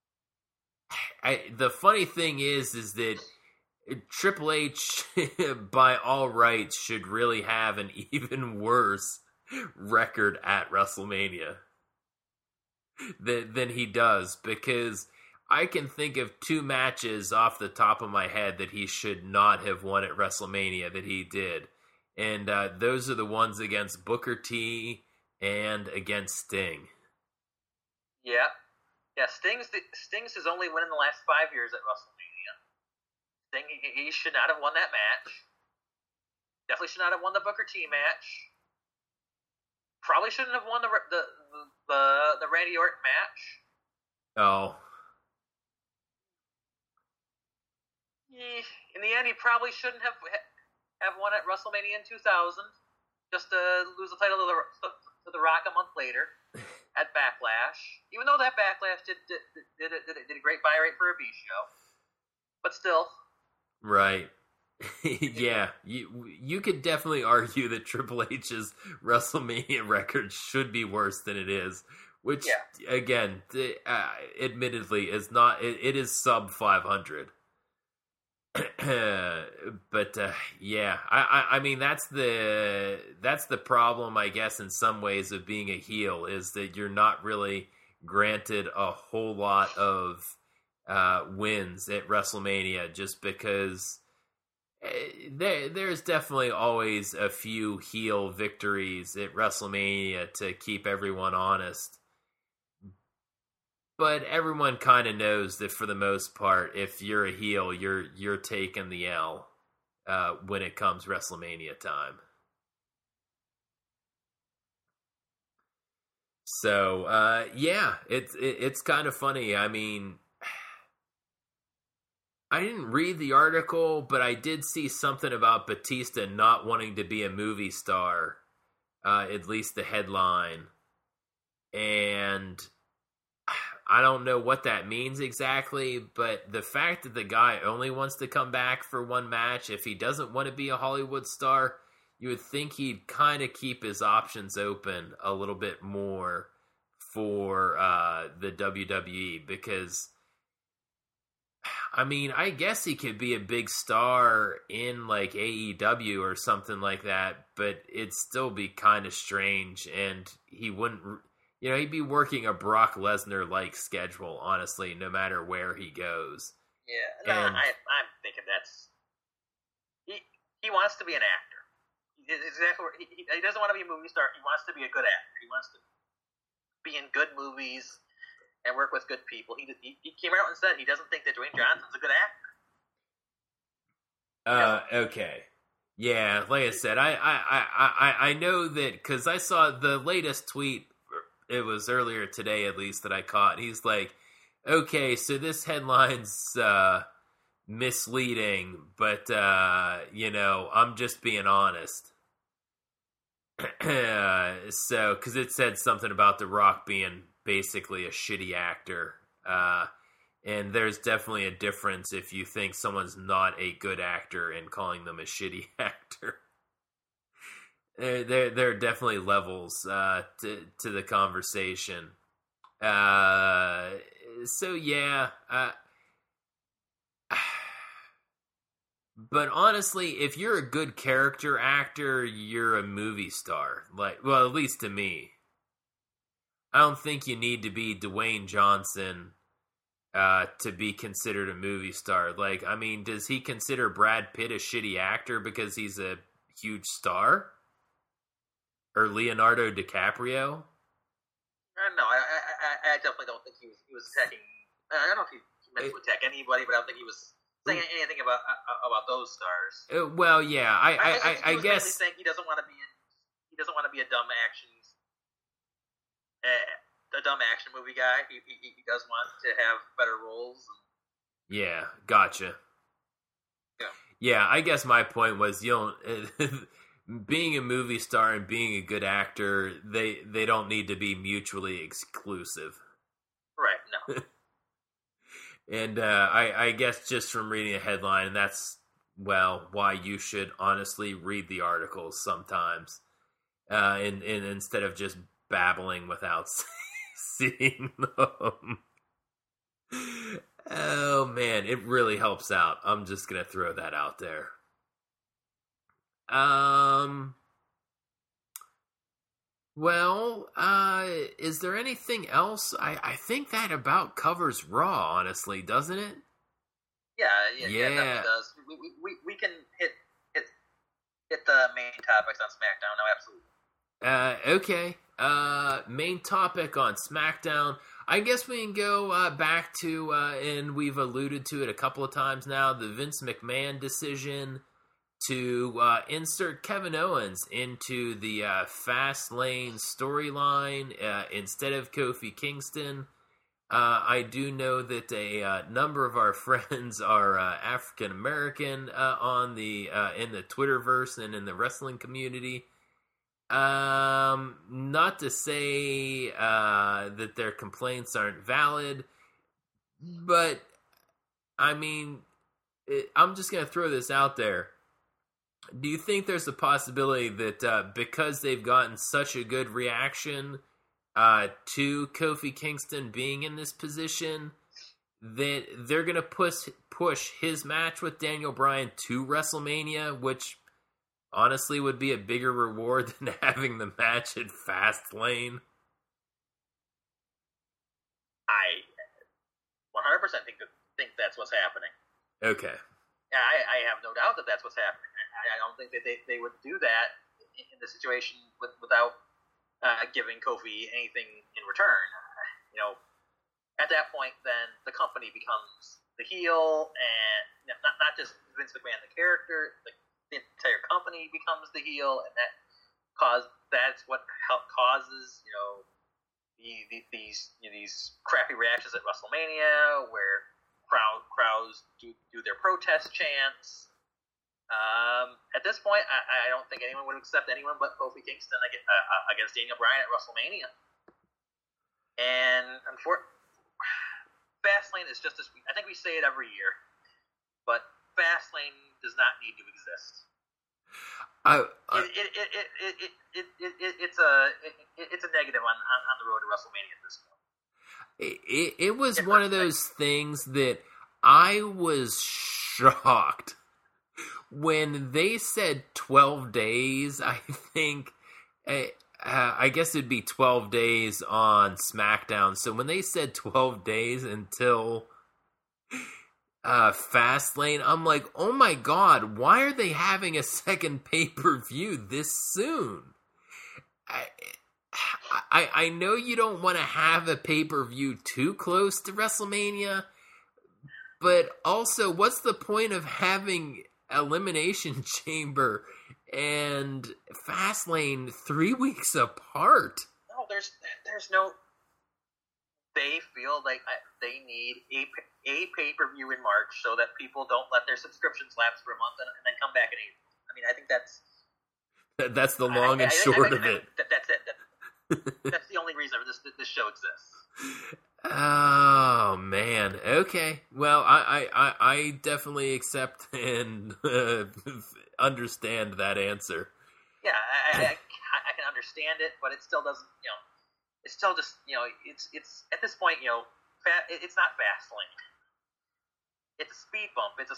the funny thing is that Triple H, by all rights, should really have an even worse record at WrestleMania than he does, because I can think of 2 matches off the top of my head that he should not have won at WrestleMania that he did. And those are the ones against Booker T and against Sting.
Yeah. Yeah, Sting's his only win in the last 5 years at WrestleMania. Sting, he should not have won that match. Definitely should not have won the Booker T match. Probably shouldn't have won the Randy Orton match.
Oh.
In the end, he probably shouldn't have won at WrestleMania in 2000, just to lose the title to The Rock a month later at Backlash. Even though that Backlash did a great buy rate for a B show, but still.
Right. Yeah, you could definitely argue that Triple H's WrestleMania record should be worse than it is, which, again, admittedly, is not. It is sub 500. But yeah, I mean, that's the problem, I guess, in some ways, of being a heel, is that you're not really granted a whole lot of wins at WrestleMania, just because there's definitely always a few heel victories at WrestleMania to keep everyone honest. But everyone kind of knows that for the most part, if you're a heel, you're taking the L when it comes WrestleMania time. So yeah, it's kind of funny. I mean, I didn't read the article, but I did see something about Batista not wanting to be a movie star, at least the headline. And I don't know what that means exactly, but the fact that the guy only wants to come back for one match, if he doesn't want to be a Hollywood star, you would think he'd kind of keep his options open a little bit more for the WWE, because I mean, I guess he could be a big star in like AEW or something like that, but it'd still be kind of strange, and he wouldn't, you know, he'd be working a Brock Lesnar like schedule, honestly, no matter where he goes.
Yeah, no, I'm thinking that's he wants to be an actor. Exactly, he doesn't want to be a movie star. He wants to be a good actor. He wants to be in good movies and work with good people. He came out and said he doesn't think that Dwayne Johnson's a good actor.
Okay. Yeah, like I said, I know that because I saw the latest tweet. It was earlier today, at least, that I caught. He's like, okay, so this headline's misleading, but you know, I'm just being honest. So, because it said something about The Rock being basically a shitty actor, and there's definitely a difference if you think someone's not a good actor and calling them a shitty actor. There are definitely levels to the conversation. So yeah, but honestly, if you're a good character actor, you're a movie star. Like, well, at least to me. I don't think you need to be Dwayne Johnson to be considered a movie star. Like, I mean, does he consider Brad Pitt a shitty actor because he's a huge star? Or Leonardo DiCaprio?
No, I definitely don't think he was attacking. I don't know if he meant to attack anybody, but I don't think he was saying anything about those stars.
Well, yeah, I guess
saying he doesn't want to be a dumb action movie guy. He does want to have better roles.
Yeah, gotcha. Yeah, I guess my point was, you don't being a movie star and being a good actor, they don't need to be mutually exclusive.
Right, no.
And I guess just from reading a headline, that's, well, why you should honestly read the articles sometimes. And instead of just babbling without seeing them. Oh, man, it really helps out. I'm just going to throw that out there. Well, is there anything else? I think that about covers Raw, honestly, doesn't it?
Yeah, it definitely does. We can hit the main topics on SmackDown now, absolutely.
Okay. Main topic on SmackDown. I guess we can go back to, and we've alluded to it a couple of times now, the Vince McMahon decision to insert Kevin Owens into the Fastlane storyline instead of Kofi Kingston. I do know that a number of our friends are African American on the in the Twitterverse and in the wrestling community. Not to say that their complaints aren't valid, but I mean, I'm just going to throw this out there. Do you think there's a possibility that because they've gotten such a good reaction to Kofi Kingston being in this position, that they're going to push his match with Daniel Bryan to WrestleMania, which honestly would be a bigger reward than having the match at Fastlane?
I 100% think that's what's happening.
Okay.
I have no doubt that that's what's happening. I don't think that they would do that in the situation without giving Kofi anything in return. You know, at that point, then the company becomes the heel, and not just Vince McMahon, the character, the entire company becomes the heel, and that's what causes these crappy reactions at WrestleMania where crowds do their protest chants. At this point, I don't think anyone would accept anyone but Kofi Kingston against Daniel Bryan at WrestleMania. And is just this. I think we say it every year, but Fastlane does not need to exist. It's a negative on the road to WrestleMania at this point.
It was one of those things that I was shocked when they said 12 days. I think, I guess it'd be 12 days on SmackDown. So when they said 12 days until Fastlane, I'm like, oh my god, why are they having a second pay-per-view this soon? I know you don't want to have a pay-per-view too close to WrestleMania, but also, what's the point of having Elimination Chamber and Fastlane 3 weeks apart?
No, there's no. They feel like they need a pay-per-view in March so that people don't let their subscriptions lapse for a month and then come back in April. I mean, I think that's
the long and short of it.
That's it. That's the only reason this show exists.
Oh man. Okay. Well, I definitely accept and understand that answer.
Yeah, I can understand it, but it still doesn't. It's still just it's at this point it's not Fastlane. It's a speed bump. It's a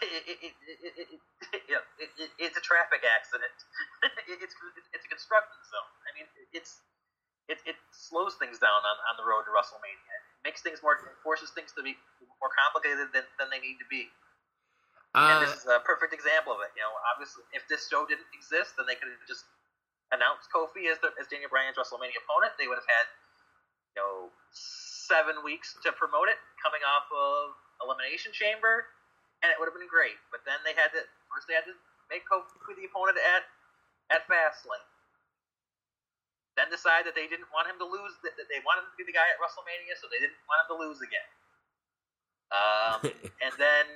traffic accident. It's a construction zone. I mean, it slows things down on the road to WrestleMania. It makes things forces things to be more complicated than they need to be. And this is a perfect example of it. Obviously, if this show didn't exist, then they could have just announced Kofi as Daniel Bryan's WrestleMania opponent. They would have had 7 weeks to promote it, coming off of Elimination Chamber, and it would have been great. But then they had to make Kofi the opponent at Fastlane. Then decide that they didn't want him to lose. That they wanted him to be the guy at WrestleMania, so they didn't want him to lose again. And then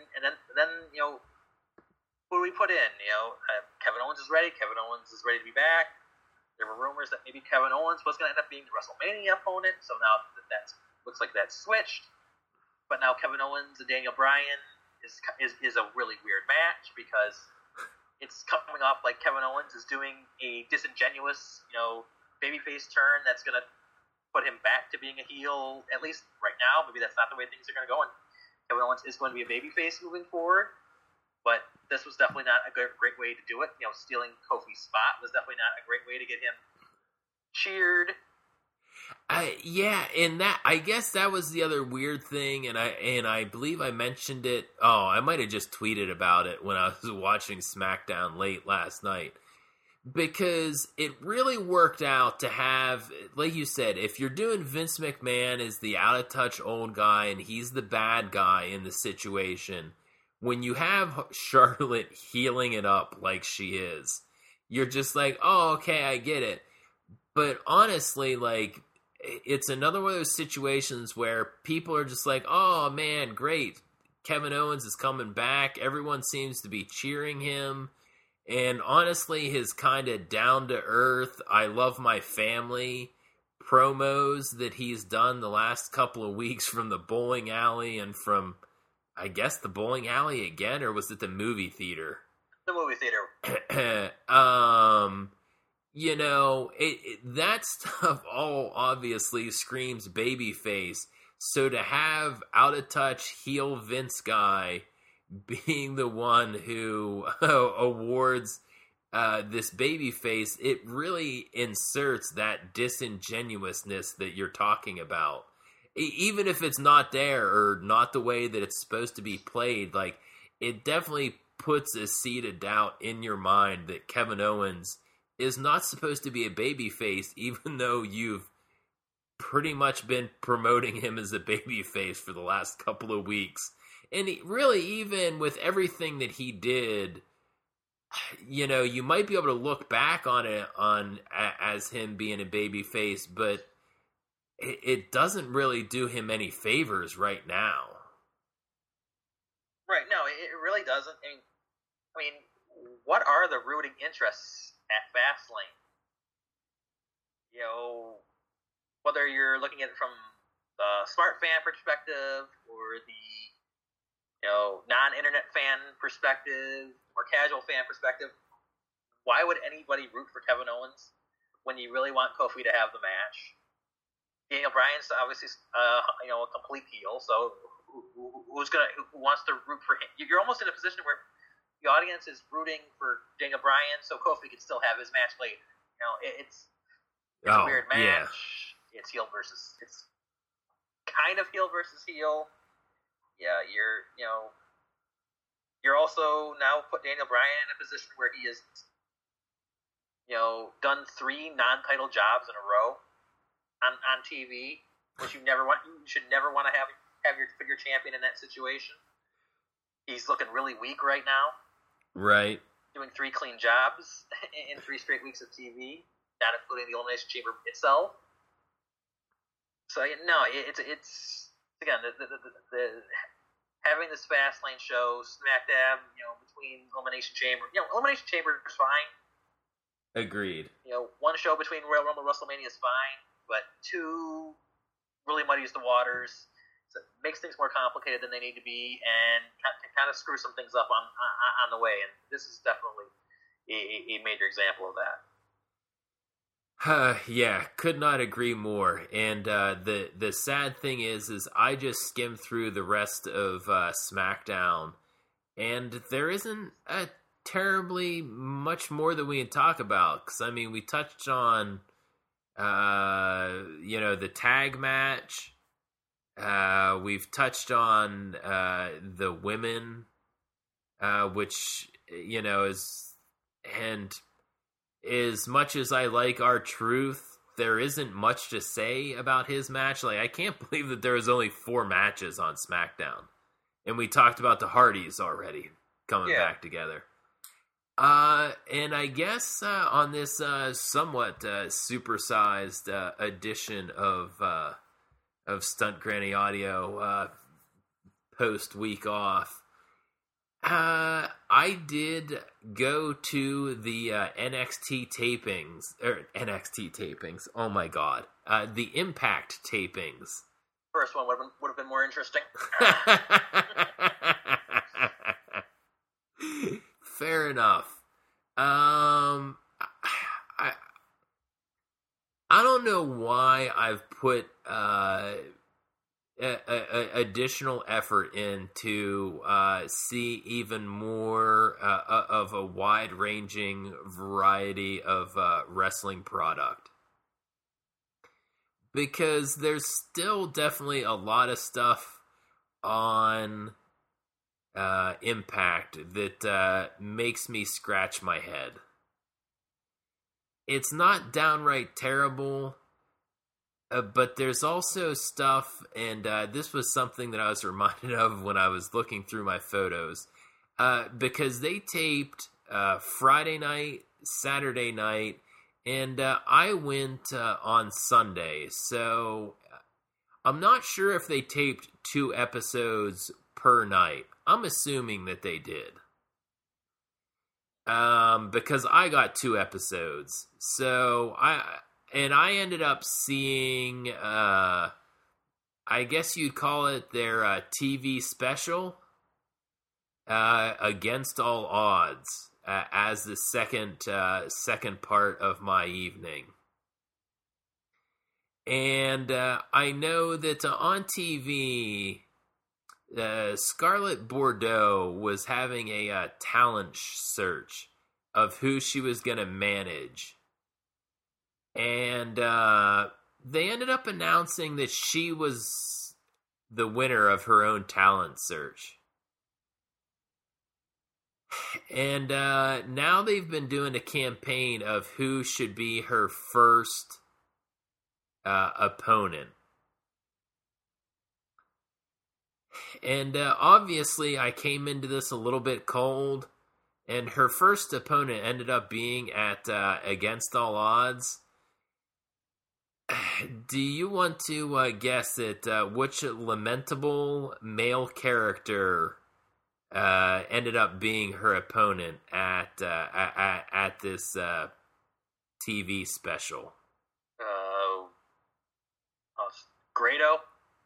who do we put in? Kevin Owens is ready. Kevin Owens is ready to be back. There were rumors that maybe Kevin Owens was going to end up being the WrestleMania opponent, so now that looks like that's switched. But now Kevin Owens and Daniel Bryan is a really weird match because it's coming off like Kevin Owens is doing a disingenuous, babyface turn that's going to put him back to being a heel, at least right now. Maybe that's not the way things are going to go, and Kevin Owens is going to be a babyface moving forward. But this was definitely not a great way to do it. Stealing Kofi's spot was definitely not a great way to get him cheered.
Yeah, and that, I guess that was the other weird thing, and I believe I mentioned it. Oh, I might have just tweeted about it when I was watching SmackDown late last night. Because it really worked out to have, like you said, if you're doing Vince McMahon as the out-of-touch old guy and he's the bad guy in the situation, when you have Charlotte healing it up like she is, you're just like, oh, okay, I get it. But honestly, like, it's another one of those situations where people are just like, oh, man, great. Kevin Owens is coming back. Everyone seems to be cheering him. And honestly, his kind of down-to-earth, I love my family promos that he's done the last couple of weeks from the bowling alley and from, I guess, the bowling alley again, or was it the movie theater?
The movie theater.
That stuff all obviously screams babyface. So to have out-of-touch heel Vince guy being the one who awards this babyface, it really inserts that disingenuousness that you're talking about. Even if it's not there or not the way that it's supposed to be played, like, it definitely puts a seed of doubt in your mind that Kevin Owens is not supposed to be a babyface, even though you've pretty much been promoting him as a babyface for the last couple of weeks. And really, even with everything that he did, you might be able to look back on it as him being a babyface, but it doesn't really do him any favors right now.
Right, no, it really doesn't. I mean, what are the rooting interests at Fastlane? Whether you're looking at it from smart fan perspective or the non-internet fan perspective or casual fan perspective, why would anybody root for Kevin Owens when you really want Kofi to have the match? Daniel Bryan's obviously a complete heel, so who wants to root for him? You're almost in a position where the audience is rooting for Daniel Bryan, so Kofi can still have his match played. It's a weird match. Yeah. It's kind of heel versus heel. Yeah, you're also now put Daniel Bryan in a position where he has, done 3 non-title jobs in a row on TV, which you should never want to have put your champion in that situation. He's looking really weak right now.
Right.
Doing 3 clean jobs in 3 straight weeks of TV, not including the Elimination Chamber itself. So it's again the having this Fastlane show, smack dab, between Elimination Chamber. Elimination Chamber is fine.
Agreed.
1 show between Royal Rumble and WrestleMania is fine, but 2 really muddies the waters. So it makes things more complicated than they need to be, and kind of screw some things up on the way. And this is definitely a major example of that.
Yeah, could not agree more. And the sad thing is I just skimmed through the rest of SmackDown, and there isn't a terribly much more that we can talk about. Because I mean, we touched on the tag match. We've touched on the women, which is, and as much as I like R-Truth, there isn't much to say about his match. Like, I can't believe that there was only 4 matches on SmackDown, and we talked about the Hardys already coming back together. And I guess on this somewhat supersized edition of Stunt Granny Audio post week off, I did go to the NXT tapings. Oh my god, the Impact tapings.
First one would have been more interesting.
Fair enough. I don't know why I've put additional effort in to see even more of a wide-ranging variety of wrestling product. Because there's still definitely a lot of stuff on Impact that makes me scratch my head. It's not downright terrible, but there's also stuff, and this was something that I was reminded of when I was looking through my photos, because they taped Friday night, Saturday night, and I went on Sunday, so I'm not sure if they taped 2 episodes per night. I'm assuming that they did. Because I got 2 episodes. So I ended up seeing, I guess you'd call it their TV special, Against All Odds, as the second part of my evening. And I know that on TV, Scarlett Bordeaux was having a talent search of who she was going to manage. And they ended up announcing that she was the winner of her own talent search. And now they've been doing a campaign of who should be her first opponent. And obviously I came into this a little bit cold, and her first opponent ended up being at Against All Odds. Do you want to guess at which lamentable male character ended up being her opponent at this TV special?
Grado?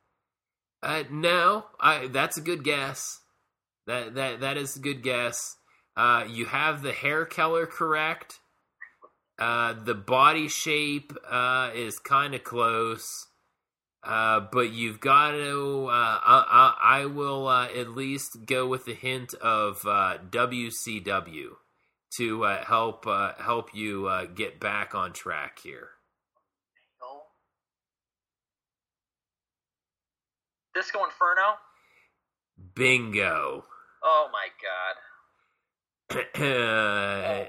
No, that's a good guess. That is a good guess. You have the hair color correct. The body shape is kind of close. But you've got to. I will at least go with the hint of WCW to help you get back on track here.
Disco Inferno?
Bingo.
Oh my god.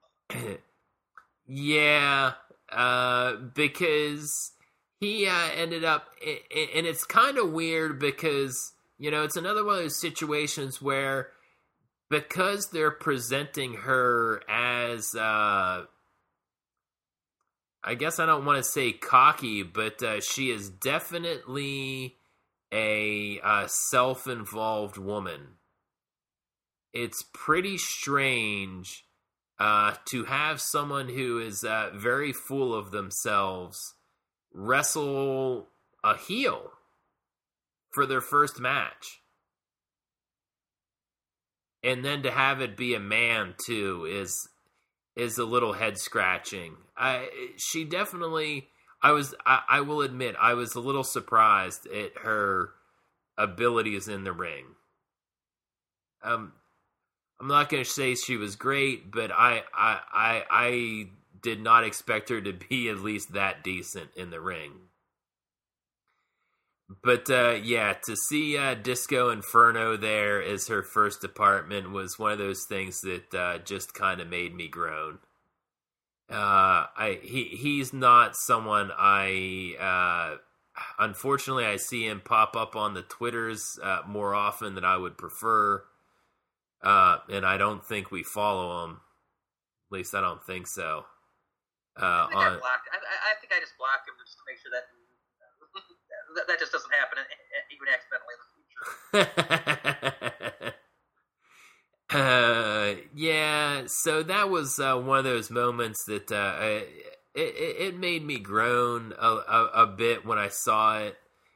Yeah, because he ended up, and it's kind of weird because, it's another one of those situations where, because they're presenting her as, I guess I don't want to say cocky, but she is definitely a self-involved woman. It's pretty strange to have someone who is very full of themselves wrestle a heel for their first match. And then to have it be a man, too, is a little head-scratching. She definitely... I will admit, I was a little surprised at her abilities in the ring. I'm not going to say she was great, but I did not expect her to be at least that decent in the ring. But yeah, to see Disco Inferno there as her first department was one of those things that just kind of made me groan. He's not someone unfortunately I see him pop up on the Twitters more often than I would prefer, and I don't think we follow him. At least I don't think so.
I think I think I just blocked him just to make sure that that just doesn't happen even accidentally in the future.
Yeah, so that was one of those moments that it made me groan a bit when I saw it.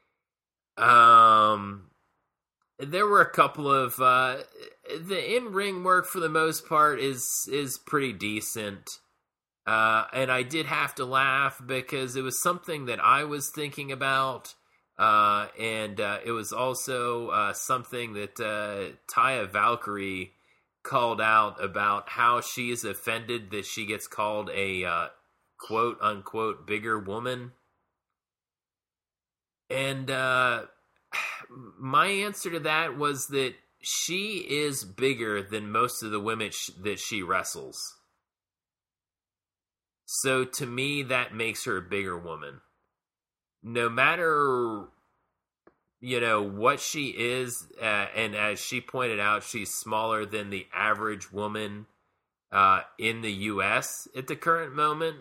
There were a couple of the in-ring work for the most part is pretty decent, and I did have to laugh because it was something that I was thinking about. And it was also something that Taya Valkyrie called out about how she is offended that she gets called a quote-unquote bigger woman. And my answer to that was that she is bigger than most of the women that she wrestles. So to me, that makes her a bigger woman. No matter, what she is, and as she pointed out, she's smaller than the average woman in the U.S. at the current moment.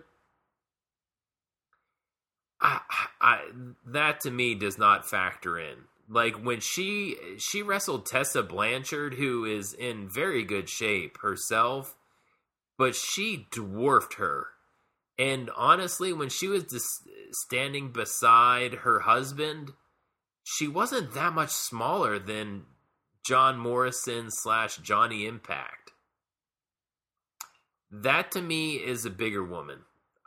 That to me does not factor in. Like when she wrestled Tessa Blanchard, who is in very good shape herself, but she dwarfed her. And honestly, when she was standing beside her husband, she wasn't that much smaller than John Morrison / Johnny Impact. That to me is a bigger woman.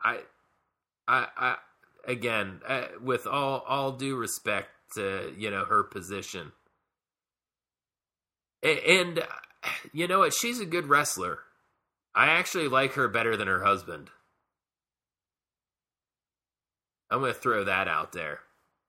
I again, with all due respect to her position, and you know what, she's a good wrestler. I actually like her better than her husband. I'm going to throw that out there.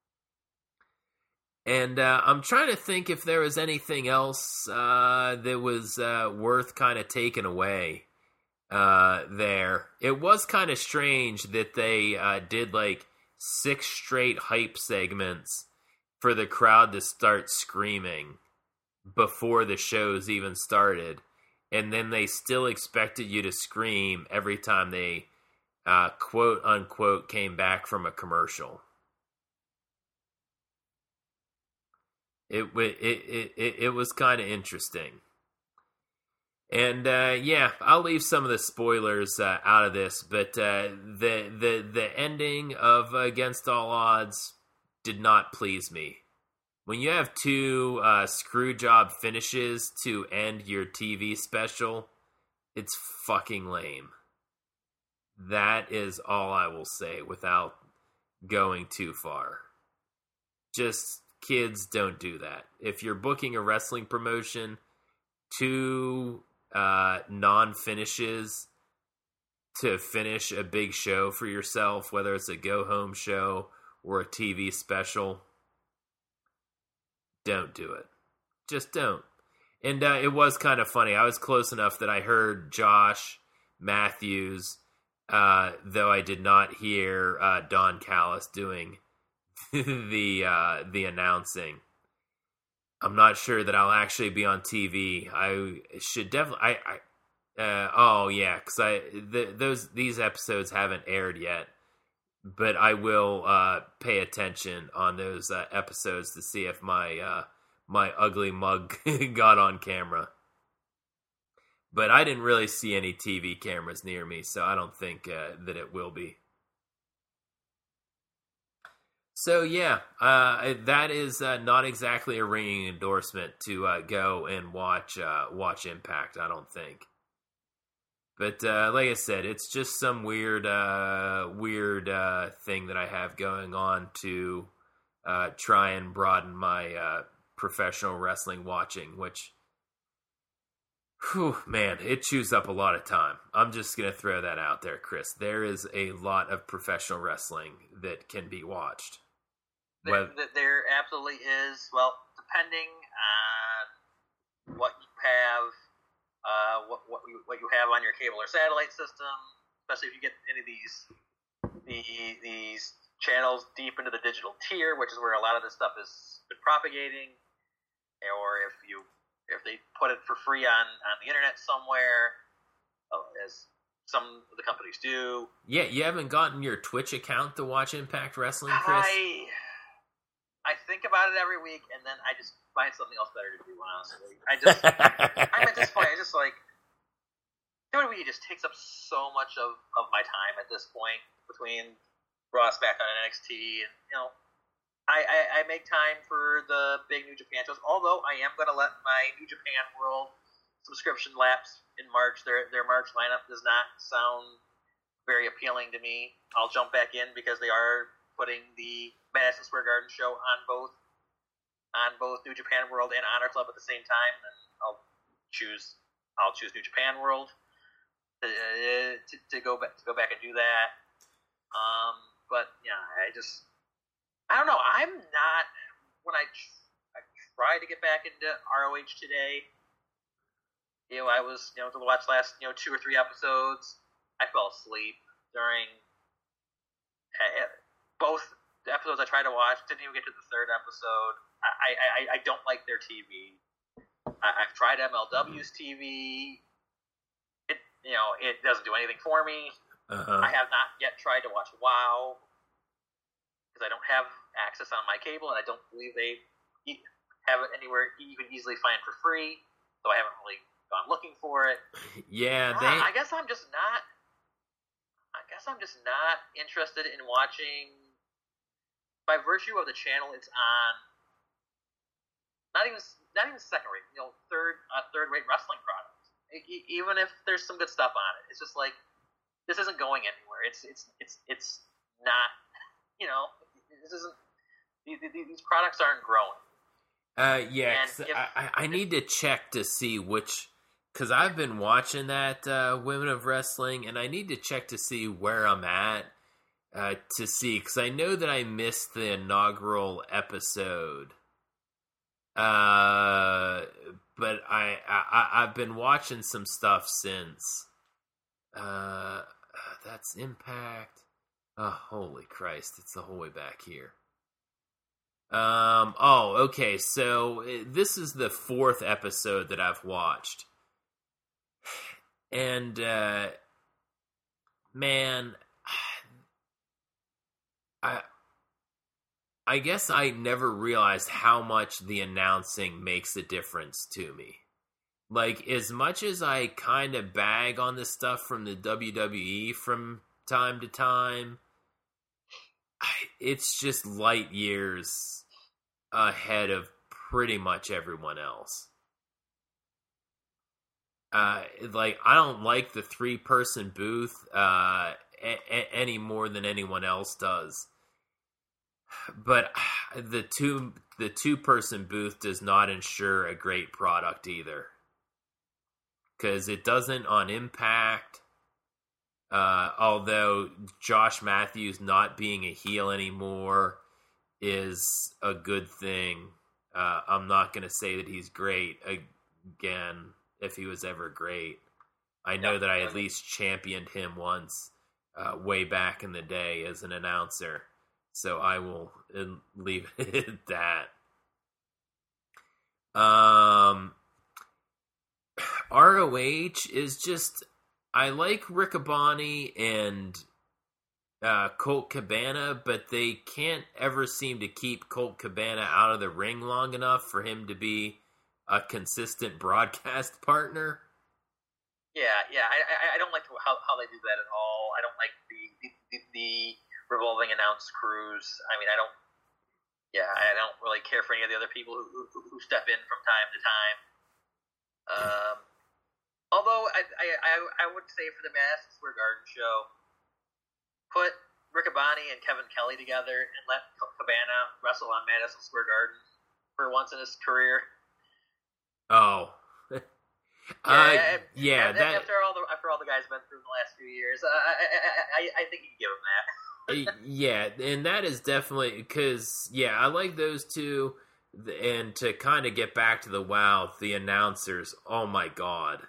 And I'm trying to think if there was anything else that was worth kind of taking away there. It was kind of strange that they did like 6 straight hype segments for the crowd to start screaming before the shows even started. And then they still expected you to scream every time they quote unquote came back from a commercial. It was kind of interesting. And yeah, I'll leave some of the spoilers out of this, but the ending of Against All Odds did not please me when you have two screw job finishes to end your TV special, it's fucking lame. That is all I will say without going too far. Just, kids, don't do that. If you're booking a wrestling promotion, two non-finishes to finish a big show for yourself, whether it's a go-home show or a TV special, don't do it. Just don't. And it was kind of funny. I was close enough that I heard Josh Matthews, though I did not hear Don Callis doing the announcing. I'm not sure that I'll actually be on TV. I should definitely. Because these episodes haven't aired yet, but I will pay attention on those episodes to see if my ugly mug got on camera. But I didn't really see any TV cameras near me, so I don't think that it will be. So yeah, that is not exactly a ringing endorsement to go and watch Impact, I don't think. But like I said, it's just some weird thing that I have going on to try and broaden my professional wrestling watching, which, man, it chews up a lot of time. I'm just going to throw that out there, Chris. There is a lot of professional wrestling that can be watched.
There absolutely is. Well, depending on what you have, what you have on your cable or satellite system, especially if you get any of these channels deep into the digital tier, which is where a lot of this stuff has been propagating, or if they put it for free on the internet somewhere, as some of the companies do.
Yeah, you haven't gotten your Twitch account to watch Impact Wrestling, Chris?
I think about it every week, and then I just find something else better to do, honestly. I'm at this point, I just like, WWE just takes up so much of my time at this point, between Raw, SmackDown, and NXT, and, I make time for the big New Japan shows, although I am going to let my New Japan World subscription lapse in March. Their March lineup does not sound very appealing to me. I'll jump back in because they are putting the Madison Square Garden show on both New Japan World and Honor Club at the same time, and I'll choose New Japan World to go back and do that. But yeah, I don't know. I'm not, when I tried to get back into ROH today, I was to watch last 2 or 3 episodes. I fell asleep during both the episodes I tried to watch. Didn't even get to the third episode. I don't like their TV. I've tried MLW's TV. It doesn't do anything for me.
Uh-huh.
I have not yet tried to watch WoW because I don't have access on my cable, and I don't believe they have it anywhere you can easily find for free. So I haven't really gone looking for it.
Yeah,
I guess I'm just not interested in watching, by virtue of the channel it's on. Not even second rate, third rate wrestling products. Even if there's some good stuff on it, it's just like, this isn't going anywhere. It's not. This isn't. These products aren't growing.
Yeah, I need to check to see which, because I've been watching that Women of Wrestling, and I need to check to see where I'm at to see, because I know that I missed the inaugural episode. But I've been watching some stuff since. That's Impact. Oh, holy Christ! It's the whole way back here. Okay. So this is the 4th episode that I've watched, and man, I guess I never realized how much the announcing makes a difference to me. Like, as much as I kind of bag on this stuff from the WWE from time to time, it's just light years ahead of pretty much everyone else. Like, I don't like the 3-person booth any more than anyone else does. But the 2-person booth does not ensure a great product either. Because it doesn't on Impact. Although Josh Matthews not being a heel anymore is a good thing. I'm not going to say that he's great again, if he was ever great. I know that I at least championed him once, way back in the day as an announcer. So I will leave it at that. ROH is just... I like Riccaboni and Colt Cabana, but they can't ever seem to keep Colt Cabana out of the ring long enough for him to be a consistent broadcast partner.
Yeah. I don't like how they do that at all. I don't like the revolving announce crews. I mean, I don't really care for any of the other people who step in from time to time. Although I would say for the Madison Square Garden show, put Riccaboni and Kevin Kelly together and let Cabana wrestle on Madison Square Garden for once in his career.
Oh, yeah.
After all the guys been through in the last few years, I think you can give him that.
Yeah, and that is definitely because I like those two. And to kind of get back to the WoW, the announcers, oh my god.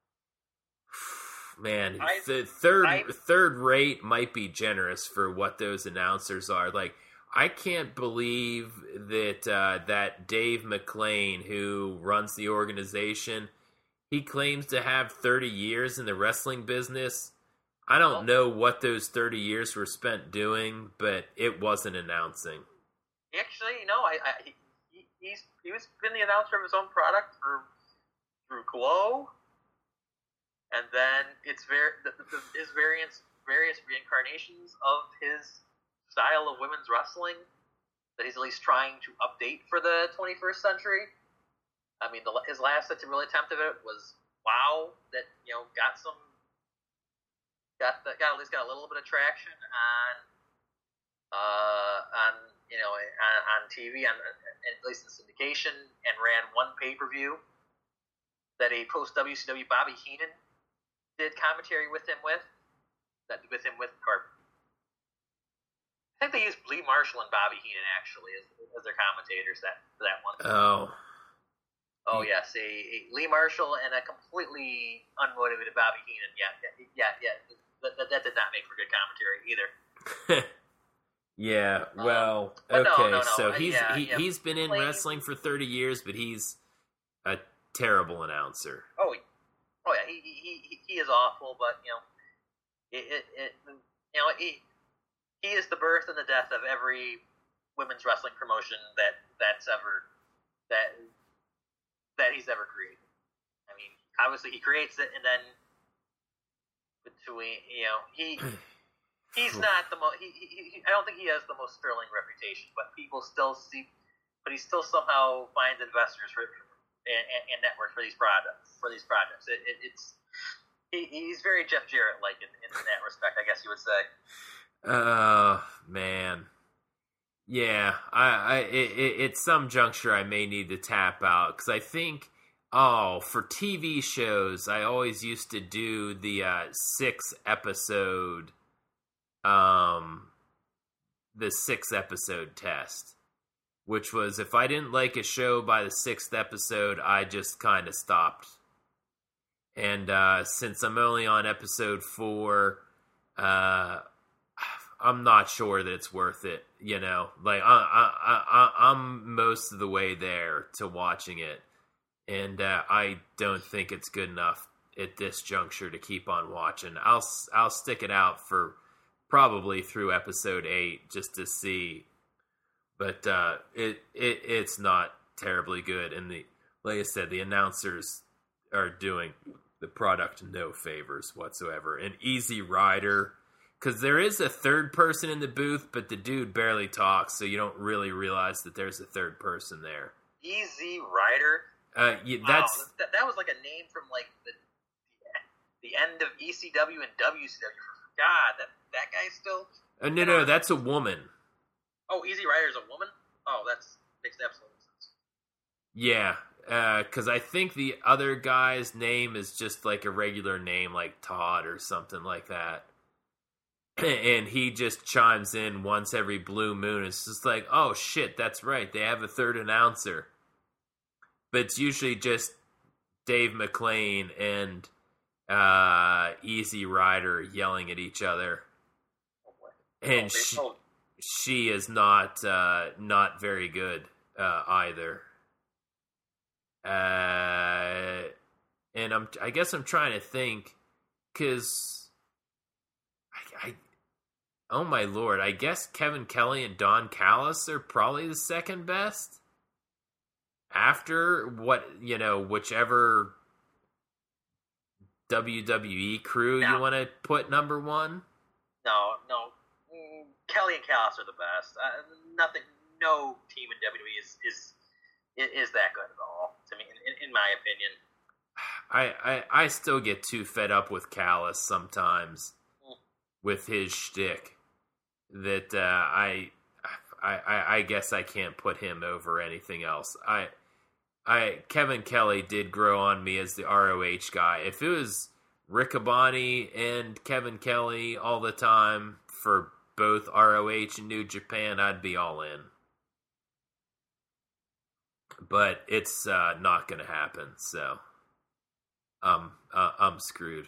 Man, the third rate might be generous for what those announcers are. Like, I can't believe that that Dave McLean, who runs the organization, he claims to have 30 years in the wrestling business. I don't know what those 30 years were spent doing, but it wasn't announcing.
Actually, no, he's been the announcer of his own product through Glow. And then it's his various reincarnations of his style of women's wrestling that he's at least trying to update for the 21st century. I mean, his last really attempt of it was WoW, that got at least a little bit of traction on TV, at least in syndication, and ran one pay-per-view that a post WCW Bobby Heenan did commentary with him with. I think they used Lee Marshall and Bobby Heenan actually as their commentators for that one. Oh yes, a Lee Marshall and a completely unmotivated Bobby Heenan. Yeah. That did not make for good commentary either.
Yeah, well, okay.
No.
So he's been in wrestling for 30 years, but he's a terrible announcer.
Oh yeah, he is awful, but he is the birth and the death of every women's wrestling promotion that he's ever created. I mean, obviously he creates it, and then he's not the most. I don't think he has the most sterling reputation, but he still somehow finds investors and networks for these projects. He's very Jeff Jarrett like in that respect, I guess you would say.
Man. Yeah, at some juncture I may need to tap out, because I think, for TV shows, I always used to do the 6-episode test, which was if I didn't like a show by the 6th episode, I just kind of stopped. And since I'm only on episode 4, I'm not sure that it's worth it. Like I'm most of the way there to watching it, and I don't think it's good enough at this juncture to keep on watching. I'll stick it out for probably through episode 8 just to see, but it's not terribly good. And like I said, the announcers are doing the product no favors whatsoever. And Easy Rider Because there is a third person in the booth, but the dude barely talks, so you don't really realize that there's a third person there.
Easy Rider.
That's
that was like a name from like the end of ECW and WCW. God, that guy's still.
No, that's a woman.
Oh, Easy Rider's a woman. Oh, that makes absolute sense.
Yeah, because I think the other guy's name is just like a regular name, like Todd or something like that. And he just chimes in once every blue moon. It's just like, oh shit, that's right. They have a third announcer. But it's usually just Dave McClain and Easy Rider yelling at each other. And she is not very good either. And I guess I'm trying to think, because oh my lord, I guess Kevin Kelly and Don Callis are probably the second best. After whichever WWE crew you want to put number one.
No. Kelly and Callis are the best. No team in WWE is that good at all, to me, in my opinion.
I still get too fed up with Callis sometimes with his shtick that I guess I can't put him over anything else. Kevin Kelly did grow on me as the ROH guy. If it was Riccaboni and Kevin Kelly all the time for both ROH and New Japan, I'd be all in. But it's not going to happen, so I'm screwed.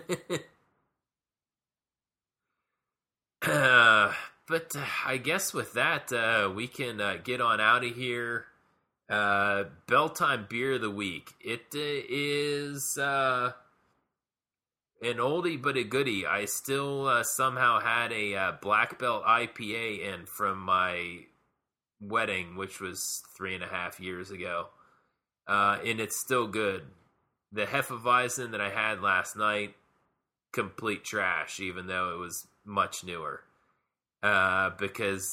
But I guess with that, we can get on out of here. Bell Time Beer of the Week. It is an oldie but a goodie. I still somehow had a Black Belt IPA in from my wedding, which was 3.5 years ago. And it's still good. The Hefeweizen that I had last night, complete trash, even though it was much newer. Because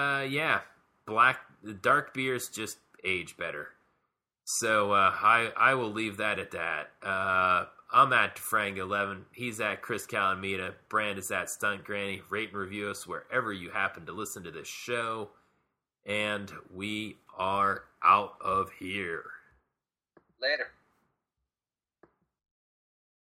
dark beers just age better. So I will leave that at that. I'm at Frank11. He's at Chris Calamita. Brand is at Stunt Granny. Rate and review us wherever you happen to listen to this show. And we are out of here.
Later.